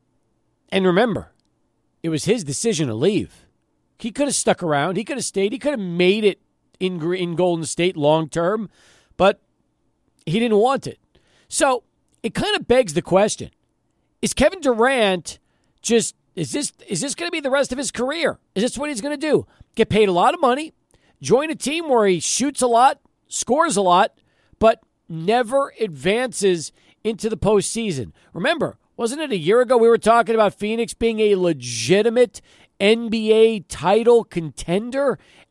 [SPEAKER 1] And remember, it was his decision to leave. He could have stuck around. He could have stayed. He could have made it in in Golden State long term, but he didn't want it. So it kind of begs the question: is Kevin Durant just is this is this going to be the rest of his career? Is this what he's going to do? Get paid a lot of money, join a team where he shoots a lot, scores a lot, but never advances into the postseason? Remember, wasn't it a year ago we were talking about Phoenix being a legitimate N B A title contender,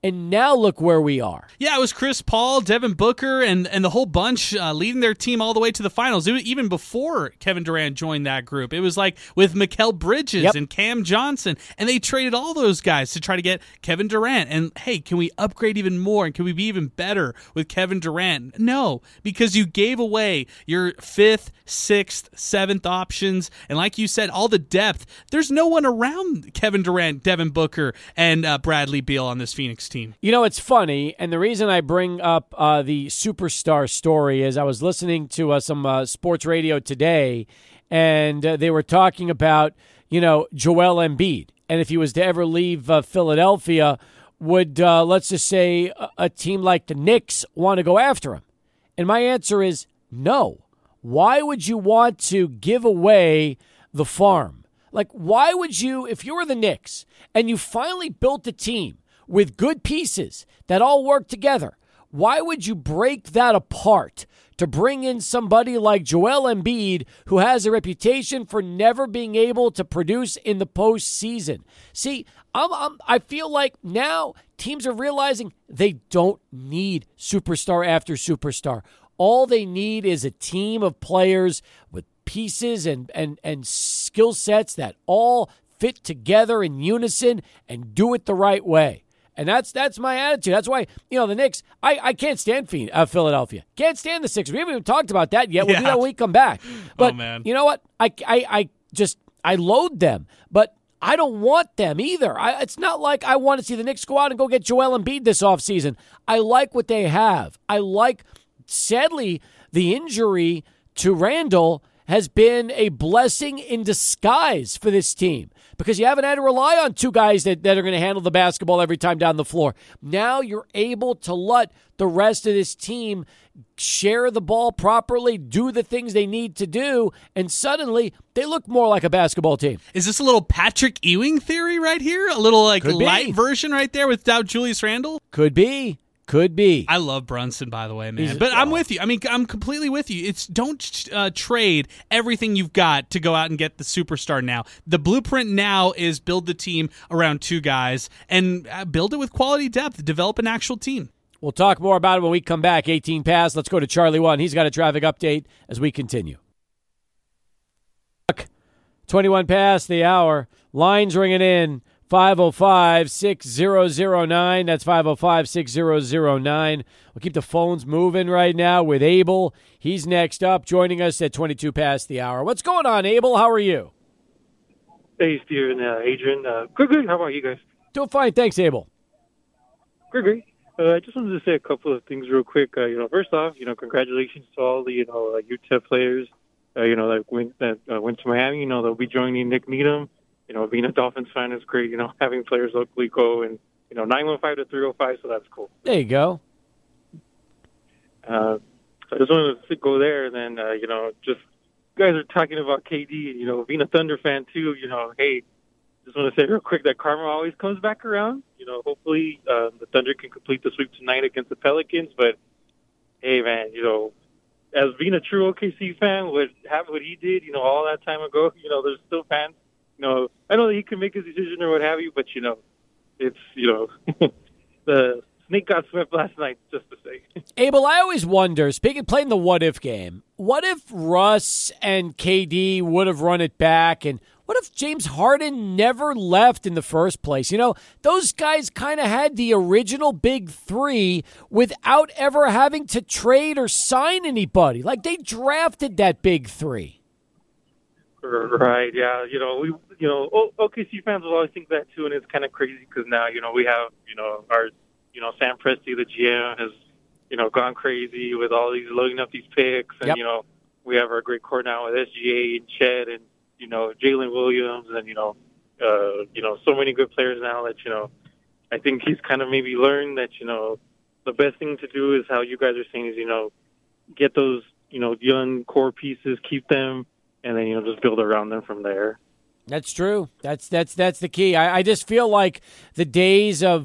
[SPEAKER 1] And now look where we are.
[SPEAKER 2] Yeah, it was Chris Paul, Devin Booker, and, and the whole bunch uh, leading their team all the way to the finals. It was even before Kevin Durant joined that group. It was like with Mikal Bridges yep. and Cam Johnson, and they traded all those guys to try to get Kevin Durant. And, hey, can we upgrade even more, and can we be even better with Kevin Durant? No, because you gave away your fifth, sixth, seventh options, and like you said, all the depth. There's no one around Kevin Durant, Devin Booker, and uh, Bradley Beal on this Phoenix team.
[SPEAKER 1] You know, it's funny, and the reason I bring up uh, the superstar story is I was listening to uh, some uh, sports radio today, and uh, they were talking about, you know, Joel Embiid. And if he was to ever leave uh, Philadelphia, would, uh, let's just say, a, a team like the Knicks want to go after him? And my answer is no. Why would you want to give away the farm? Like, why would you, if you were the Knicks and you finally built a team with good pieces that all work together, why would you break that apart to bring in somebody like Joel Embiid, who has a reputation for never being able to produce in the postseason? See, I'm, I'm, I feel like now teams are realizing they don't need superstar after superstar. All they need is a team of players with pieces and, and, and skill sets that all fit together in unison and do it the right way. And that's that's my attitude. That's why, you know, the Knicks, I, I can't stand uh, Philadelphia. Can't stand the Sixers. We haven't even talked about that yet. We'll yeah. do that when we come back. But
[SPEAKER 2] oh, man.
[SPEAKER 1] You know what? I, I, I just, I loathe them. But I don't want them either. I, it's not like I want to see the Knicks go out and go get Joel Embiid this offseason. I like what they have. I like, sadly, the injury to Randall has been a blessing in disguise for this team, because you haven't had to rely on two guys that, that are going to handle the basketball every time down the floor. Now you're able to let the rest of this team share the ball properly, do the things they need to do, and suddenly they look more like a basketball team.
[SPEAKER 2] Is this a little Patrick Ewing theory right here? A little like light version right there without Julius Randle?
[SPEAKER 1] Could be. Could be.
[SPEAKER 2] I love Brunson, by the way, man. He's, but I'm with you. I mean, I'm completely with you. It's don't uh, trade everything you've got to go out and get the superstar now. The blueprint now is build the team around two guys and uh, build it with quality depth, develop an actual team.
[SPEAKER 1] We'll talk more about it when we come back. eighteen past. Let's go to Charlie one. He's got a traffic update as we continue. twenty-one past the hour. Lines ringing in. five oh five, six oh oh nine. That's five oh five, six oh oh nine. We'll keep the phones moving right now with Abel. He's next up, joining us at twenty-two past the hour. What's going on, Abel? How are you?
[SPEAKER 12] Hey, Steve and uh, Adrian. Uh, good, good. How about you guys?
[SPEAKER 1] Doing fine. Thanks, Abel.
[SPEAKER 12] Great, great. Uh, I just wanted to say a couple of things real quick. Uh, you know, first off, you know, congratulations to all the, you know, uh, U T E P players, uh, you know, that went, that uh, went to Miami. You know, they'll be joining Nick Needham. You know, being a Dolphins fan is great, you know, having players locally go and, you know, nine one five to three oh five, so that's cool.
[SPEAKER 1] There you go.
[SPEAKER 12] Uh, so I just wanted to go there, and then, uh, you know, just you guys are talking about K D, and, you know, being a Thunder fan, too, you know, hey, just want to say real quick that karma always comes back around. You know, hopefully uh, the Thunder can complete the sweep tonight against the Pelicans, but, hey, man, you know, as being a true O K C fan, would have what he did, you know, all that time ago, you know, there's still fans. You know, I know that he can make his decision or what have you, but, you know, it's, you know, the snake got swept last night, just to say.
[SPEAKER 1] Abel, I always wonder, speaking, playing the what-if game, what if Russ and K D would have run it back, and what if James Harden never left in the first place? You know, those guys kind of had the original big three without ever having to trade or sign anybody. Like, they drafted that big three.
[SPEAKER 12] Right, yeah. You know, we, you know, O K C fans will always think that too, and it's kind of crazy because now, you know, we have, you know, our, you know, Sam Presti, the G M, has, you know, gone crazy with all these loading up these picks, and, yep. you know, we have our great core now with S G A and Chet and, you know, Jalen Williams and, you know, uh, you know, so many good players now that, you know, I think he's kind of maybe learned that, you know, the best thing to do is how you guys are saying is, you know, get those, you know, young core pieces, keep them, and then, you know, just build around them from there.
[SPEAKER 1] That's true. That's that's that's the key. I, I just feel like the days of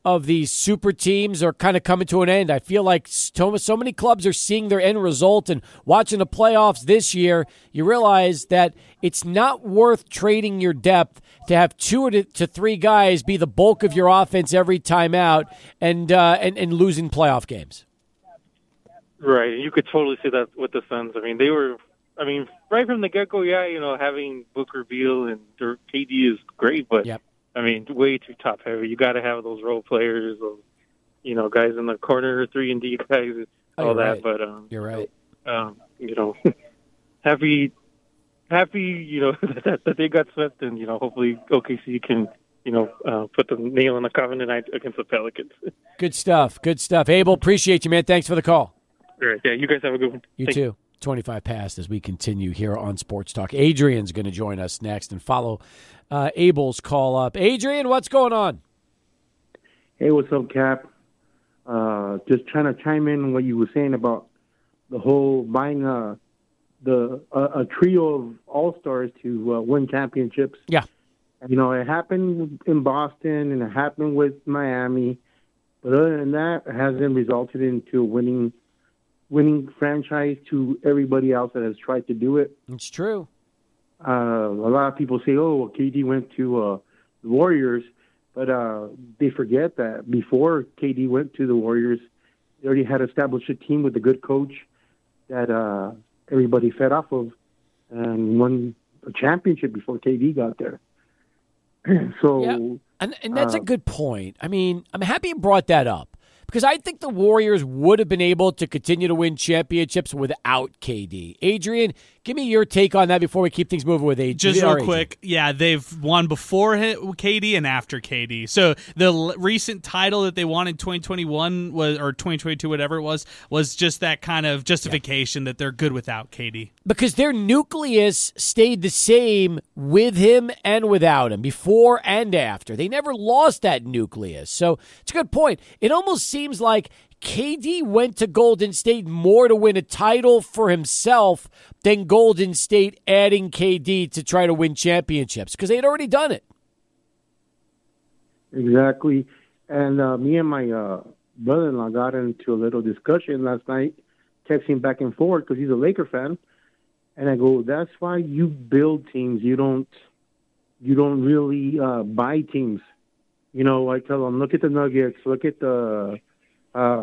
[SPEAKER 1] of these super teams are kind of coming to an end. I feel like so, so many clubs are seeing their end result, and watching the playoffs this year, you realize that it's not worth trading your depth to have two to, to three guys be the bulk of your offense every time out and, uh, and, and losing playoff games.
[SPEAKER 12] Right. You could totally see that with the Suns. I mean, they were, I mean, right from the get-go, yeah, you know, having Booker, Beal, and K D is great, but
[SPEAKER 1] yep.
[SPEAKER 12] I mean, way too top heavy. You got to have those role players, those, you know, guys in the corner, three and D guys,
[SPEAKER 1] oh,
[SPEAKER 12] all that.
[SPEAKER 1] Right.
[SPEAKER 12] But um,
[SPEAKER 1] you're right.
[SPEAKER 12] Um, you know, happy, happy, you know, that, that they got swept, and you know, hopefully O K C can, you know, uh, put the nail in the coffin tonight against the Pelicans.
[SPEAKER 1] Good stuff. Good stuff. Abel, appreciate you, man. Thanks for the call.
[SPEAKER 12] All right. Yeah, you guys have a good one.
[SPEAKER 1] You
[SPEAKER 12] Thank
[SPEAKER 1] too. twenty-five past as we continue here on Sports Talk. Adrian's going to join us next and follow uh, Abel's call up. Adrian, what's going on?
[SPEAKER 13] Hey, what's up, Cap? Uh, just trying to chime in on what you were saying about the whole buying a, the, a, a trio of all-stars to uh, win championships.
[SPEAKER 1] Yeah.
[SPEAKER 13] You know, it happened in Boston and it happened with Miami. But other than that, it hasn't resulted into a winning winning franchise to everybody else that has tried to do it.
[SPEAKER 1] It's true.
[SPEAKER 13] Uh, a lot of people say, oh, well, K D went to uh, the Warriors, but uh, they forget that before K D went to the Warriors, they already had established a team with a good coach that uh, everybody fed off of and won a championship before K D got there. so,
[SPEAKER 1] yeah. and, and that's
[SPEAKER 13] uh,
[SPEAKER 1] a good point. I mean, I'm happy you brought that up. Because I think the Warriors would have been able to continue to win championships without K D. Adrian, give me your take on that before we keep things moving with Adrian.
[SPEAKER 2] Just real quick, yeah, they've won before K D and after K D. So the l- recent title that they won in twenty twenty-one was, or twenty twenty-two, whatever it was, was just that kind of justification yeah. that they're good without K D.
[SPEAKER 1] Because their nucleus stayed the same with him and without him, before and after. They never lost that nucleus. So it's a good point. It almost seems like K D went to Golden State more to win a title for himself than Golden State adding K D to try to win championships, because they had already done it.
[SPEAKER 13] Exactly. And uh, me and my uh, brother-in-law got into a little discussion last night, texting back and forth because he's a Laker fan. And I go, that's why you build teams. You don't, you don't really uh, buy teams. You know, I tell them, look at the Nuggets, look at the, uh,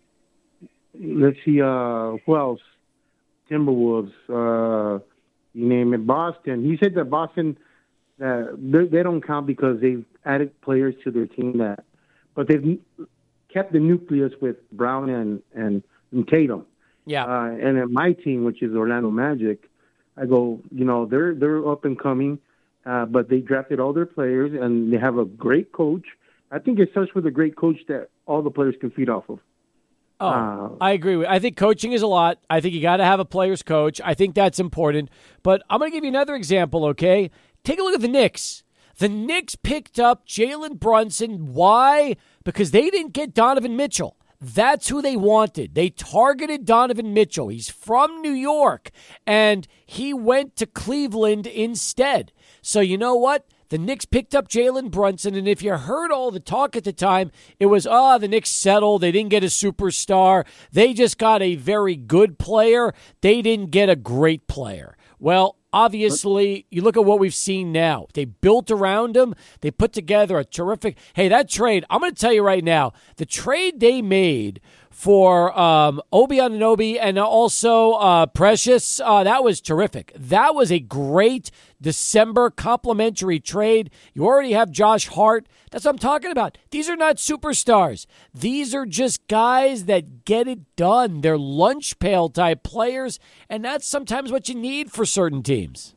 [SPEAKER 13] let's see, uh, who else? Timberwolves, uh, you name it, Boston. He said that Boston, uh, they, they don't count because they've added players to their team that, but they've kept the nucleus with Brown and, and, and Tatum.
[SPEAKER 1] Yeah.
[SPEAKER 13] Uh, and at my team, which is Orlando Magic, I go, you know, they're they're up and coming, uh, but they drafted all their players and they have a great coach. I think it starts with a great coach that all the players can feed off of.
[SPEAKER 1] Oh,
[SPEAKER 13] uh,
[SPEAKER 1] I agree with. I think coaching is a lot. I think you got to have a player's coach. I think that's important. But I'm going to give you another example, okay? Take a look at the Knicks. The Knicks picked up Jalen Brunson. Why? Because they didn't get Donovan Mitchell. That's who they wanted. They targeted Donovan Mitchell. He's from New York, and he went to Cleveland instead. So you know what? The Knicks picked up Jalen Brunson, and if you heard all the talk at the time, it was, oh, the Knicks settled. They didn't get a superstar. They just got a very good player. They didn't get a great player. Well, obviously, you look at what we've seen now. They built around him. They put together a terrific – hey, that trade, I'm going to tell you right now, the trade they made for um, Obi Anunoby and also uh, Precious, uh, that was terrific. That was a great December complimentary trade. You already have Josh Hart. That's what I'm talking about. These are not superstars. These are just guys that get it done. They're lunch pail type players, and that's sometimes what you need for certain teams.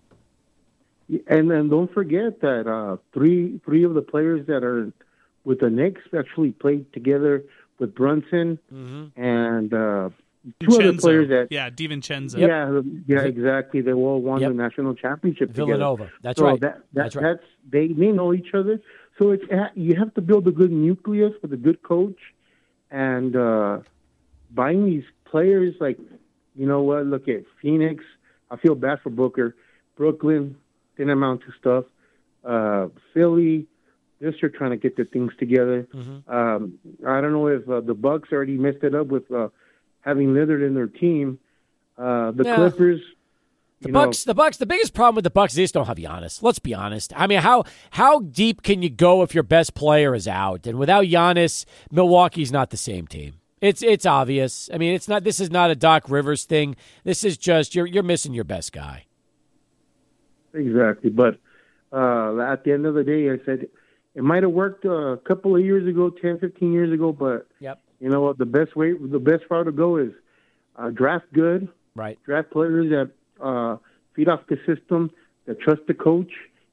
[SPEAKER 13] And then don't forget that uh, three three of the players that are with the Knicks actually played together with Brunson
[SPEAKER 1] mm-hmm.
[SPEAKER 13] and uh, two other players that
[SPEAKER 2] yeah, DiVincenzo.
[SPEAKER 13] Yeah, yeah, exactly. They all won
[SPEAKER 1] yep.
[SPEAKER 13] the national championship
[SPEAKER 1] Villanova.
[SPEAKER 13] together.
[SPEAKER 1] That's
[SPEAKER 13] so
[SPEAKER 1] right.
[SPEAKER 13] That, that,
[SPEAKER 1] that's right.
[SPEAKER 13] That's they they know each other. So it's you have to build a good nucleus with a good coach, and uh, buying these players like you know what? Look at Phoenix. I feel bad for Booker. Brooklyn didn't amount to stuff. Uh, Philly This year trying to get the things together.
[SPEAKER 1] Mm-hmm.
[SPEAKER 13] Um, I don't know if uh, the Bucks already messed it up with uh, having Lillard in their team. Uh, the
[SPEAKER 1] Yeah.
[SPEAKER 13] Clippers.
[SPEAKER 1] The
[SPEAKER 13] you
[SPEAKER 1] Bucks,
[SPEAKER 13] know,
[SPEAKER 1] the Bucks. The biggest problem with the Bucks is they just don't have Giannis. Let's be honest. I mean, how how deep can you go if your best player is out? And without Giannis, Milwaukee's not the same team. It's it's obvious. I mean, it's not. This is not a Doc Rivers thing. This is just you're you're missing your best guy.
[SPEAKER 13] Exactly. But uh, at the end of the day, I said it might have worked uh, a couple of years ago, ten, fifteen years ago. But
[SPEAKER 1] Yep.
[SPEAKER 13] you know what? The best way, the best route to go is uh, draft good.
[SPEAKER 1] Right.
[SPEAKER 13] Draft players that uh, feed off the system, that trust the coach,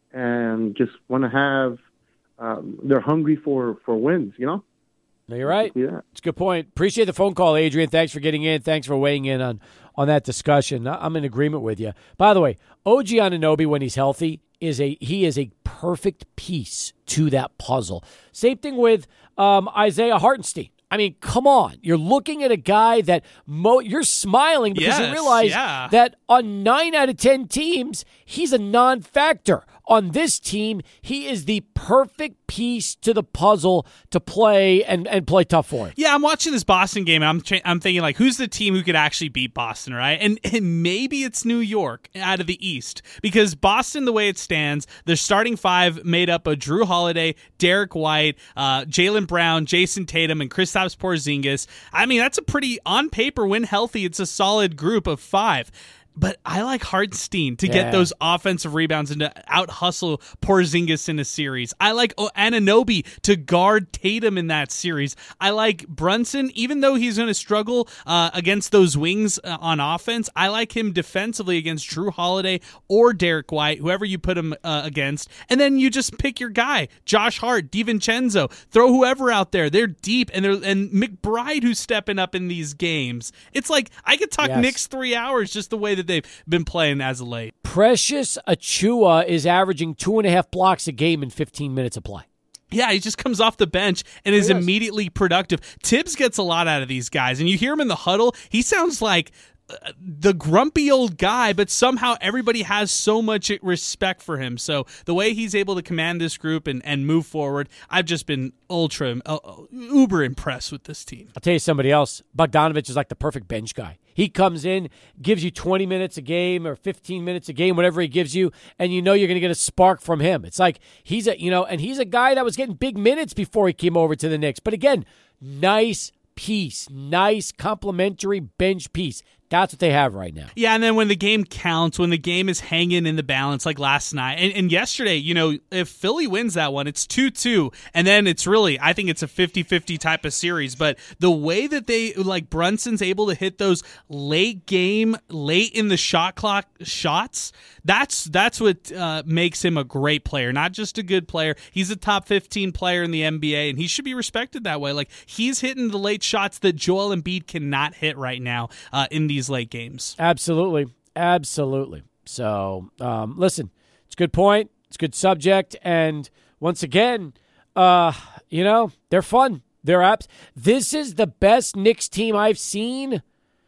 [SPEAKER 13] and just want to have. Um, they're hungry for, for wins. You know.
[SPEAKER 1] No, you're right.
[SPEAKER 13] Yeah.
[SPEAKER 1] It's a good point. Appreciate the phone call, Adrian. Thanks for getting in. Thanks for weighing in on, on that discussion. I'm in agreement with you. By the way, O G Anunoby, when he's healthy, is a he is a perfect piece to that puzzle. Same thing with um, Isaiah Hartenstein. I mean, come on. You're looking at a guy that mo- you're smiling because
[SPEAKER 2] Yes,
[SPEAKER 1] you realize
[SPEAKER 2] yeah.
[SPEAKER 1] that on nine out of ten teams, he's a non-factor. On this team, he is the perfect piece to the puzzle to play and, and play tough for him.
[SPEAKER 2] Yeah, I'm watching this Boston game, and I'm tra- I'm thinking, like, who's the team who could actually beat Boston, right? And, and maybe it's New York out of the East, because Boston, the way it stands, their starting five made up of Drew Holiday, Derek White, uh, Jaylen Brown, Jason Tatum, and Kristaps Porzingis. I mean, that's a pretty, on paper, when healthy, it's a solid group of five. But I like Hartenstein to
[SPEAKER 1] Yeah.
[SPEAKER 2] get those offensive rebounds and to out-hustle Porzingis in a series. I like Anunoby to guard Tatum in that series. I like Brunson, even though he's going to struggle uh, against those wings uh, on offense, I like him defensively against Drew Holiday or Derek White, whoever you put him uh, against. And then you just pick your guy, Josh Hart, DiVincenzo, throw whoever out there. They're deep, and they're and McBride, who's stepping up in these games. It's like, I could talk
[SPEAKER 1] Yes.
[SPEAKER 2] Knicks three hours just the way that they've been playing as of late.
[SPEAKER 1] Precious Achiuwa is averaging two and a half blocks a game in fifteen minutes of play.
[SPEAKER 2] Yeah, he just comes off the bench and is
[SPEAKER 1] He does.
[SPEAKER 2] immediately productive. Tibbs gets a lot out of these guys, and you hear him in the huddle. He sounds like uh, the grumpy old guy, but somehow everybody has so much respect for him. So the way he's able to command this group and, and move forward, I've just been ultra, uh, uber impressed with this team.
[SPEAKER 1] I'll tell you somebody else. Bogdanovich is like the perfect bench guy. He comes in, gives you twenty minutes a game or fifteen minutes a game, whatever he gives you, and you know you're going to get a spark from him. It's like he's a, you know, and he's a guy that was getting big minutes before he came over to the Knicks. But again, nice piece, nice complimentary bench piece. That's what they have right now.
[SPEAKER 2] Yeah, and then when the game counts, when the game is hanging in the balance like last night, and, and yesterday, you know, if Philly wins that one, it's two two, and then it's really, I think it's a fifty-fifty type of series, but the way that they, like Brunson's able to hit those late game, late in the shot clock shots, that's that's what uh, makes him a great player, not just a good player. He's a top fifteen player in the N B A, and he should be respected that way. Like, he's hitting the late shots that Joel Embiid cannot hit right now uh, in these late games.
[SPEAKER 1] Absolutely. Absolutely. So, um, listen, it's a good point. It's a good subject. And once again, uh, you know, they're fun. They're apps. This is the best Knicks team I've seen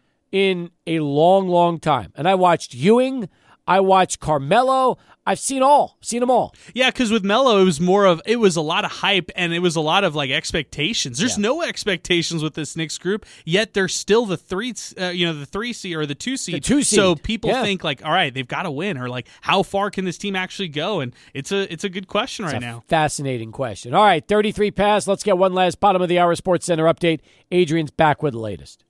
[SPEAKER 1] in a long, long time. And I watched Ewing. I watched Carmelo. I've seen all, seen them all.
[SPEAKER 2] Yeah, because with Melo, it was more of, it was a lot of hype and it was a lot of like expectations. There's
[SPEAKER 1] Yeah.
[SPEAKER 2] no expectations with this Knicks group, yet they're still the three, uh, you know, the three seed or the two seed.
[SPEAKER 1] The two seed.
[SPEAKER 2] So people
[SPEAKER 1] Yeah.
[SPEAKER 2] think like, all right, they've got to win, or like, how far can this team actually go? And it's a, it's a good question
[SPEAKER 1] It's
[SPEAKER 2] right
[SPEAKER 1] a
[SPEAKER 2] now.
[SPEAKER 1] fascinating question. All right, thirty-three past. Let's get one last bottom of the hour Sports Center update. Adrian's back with the latest.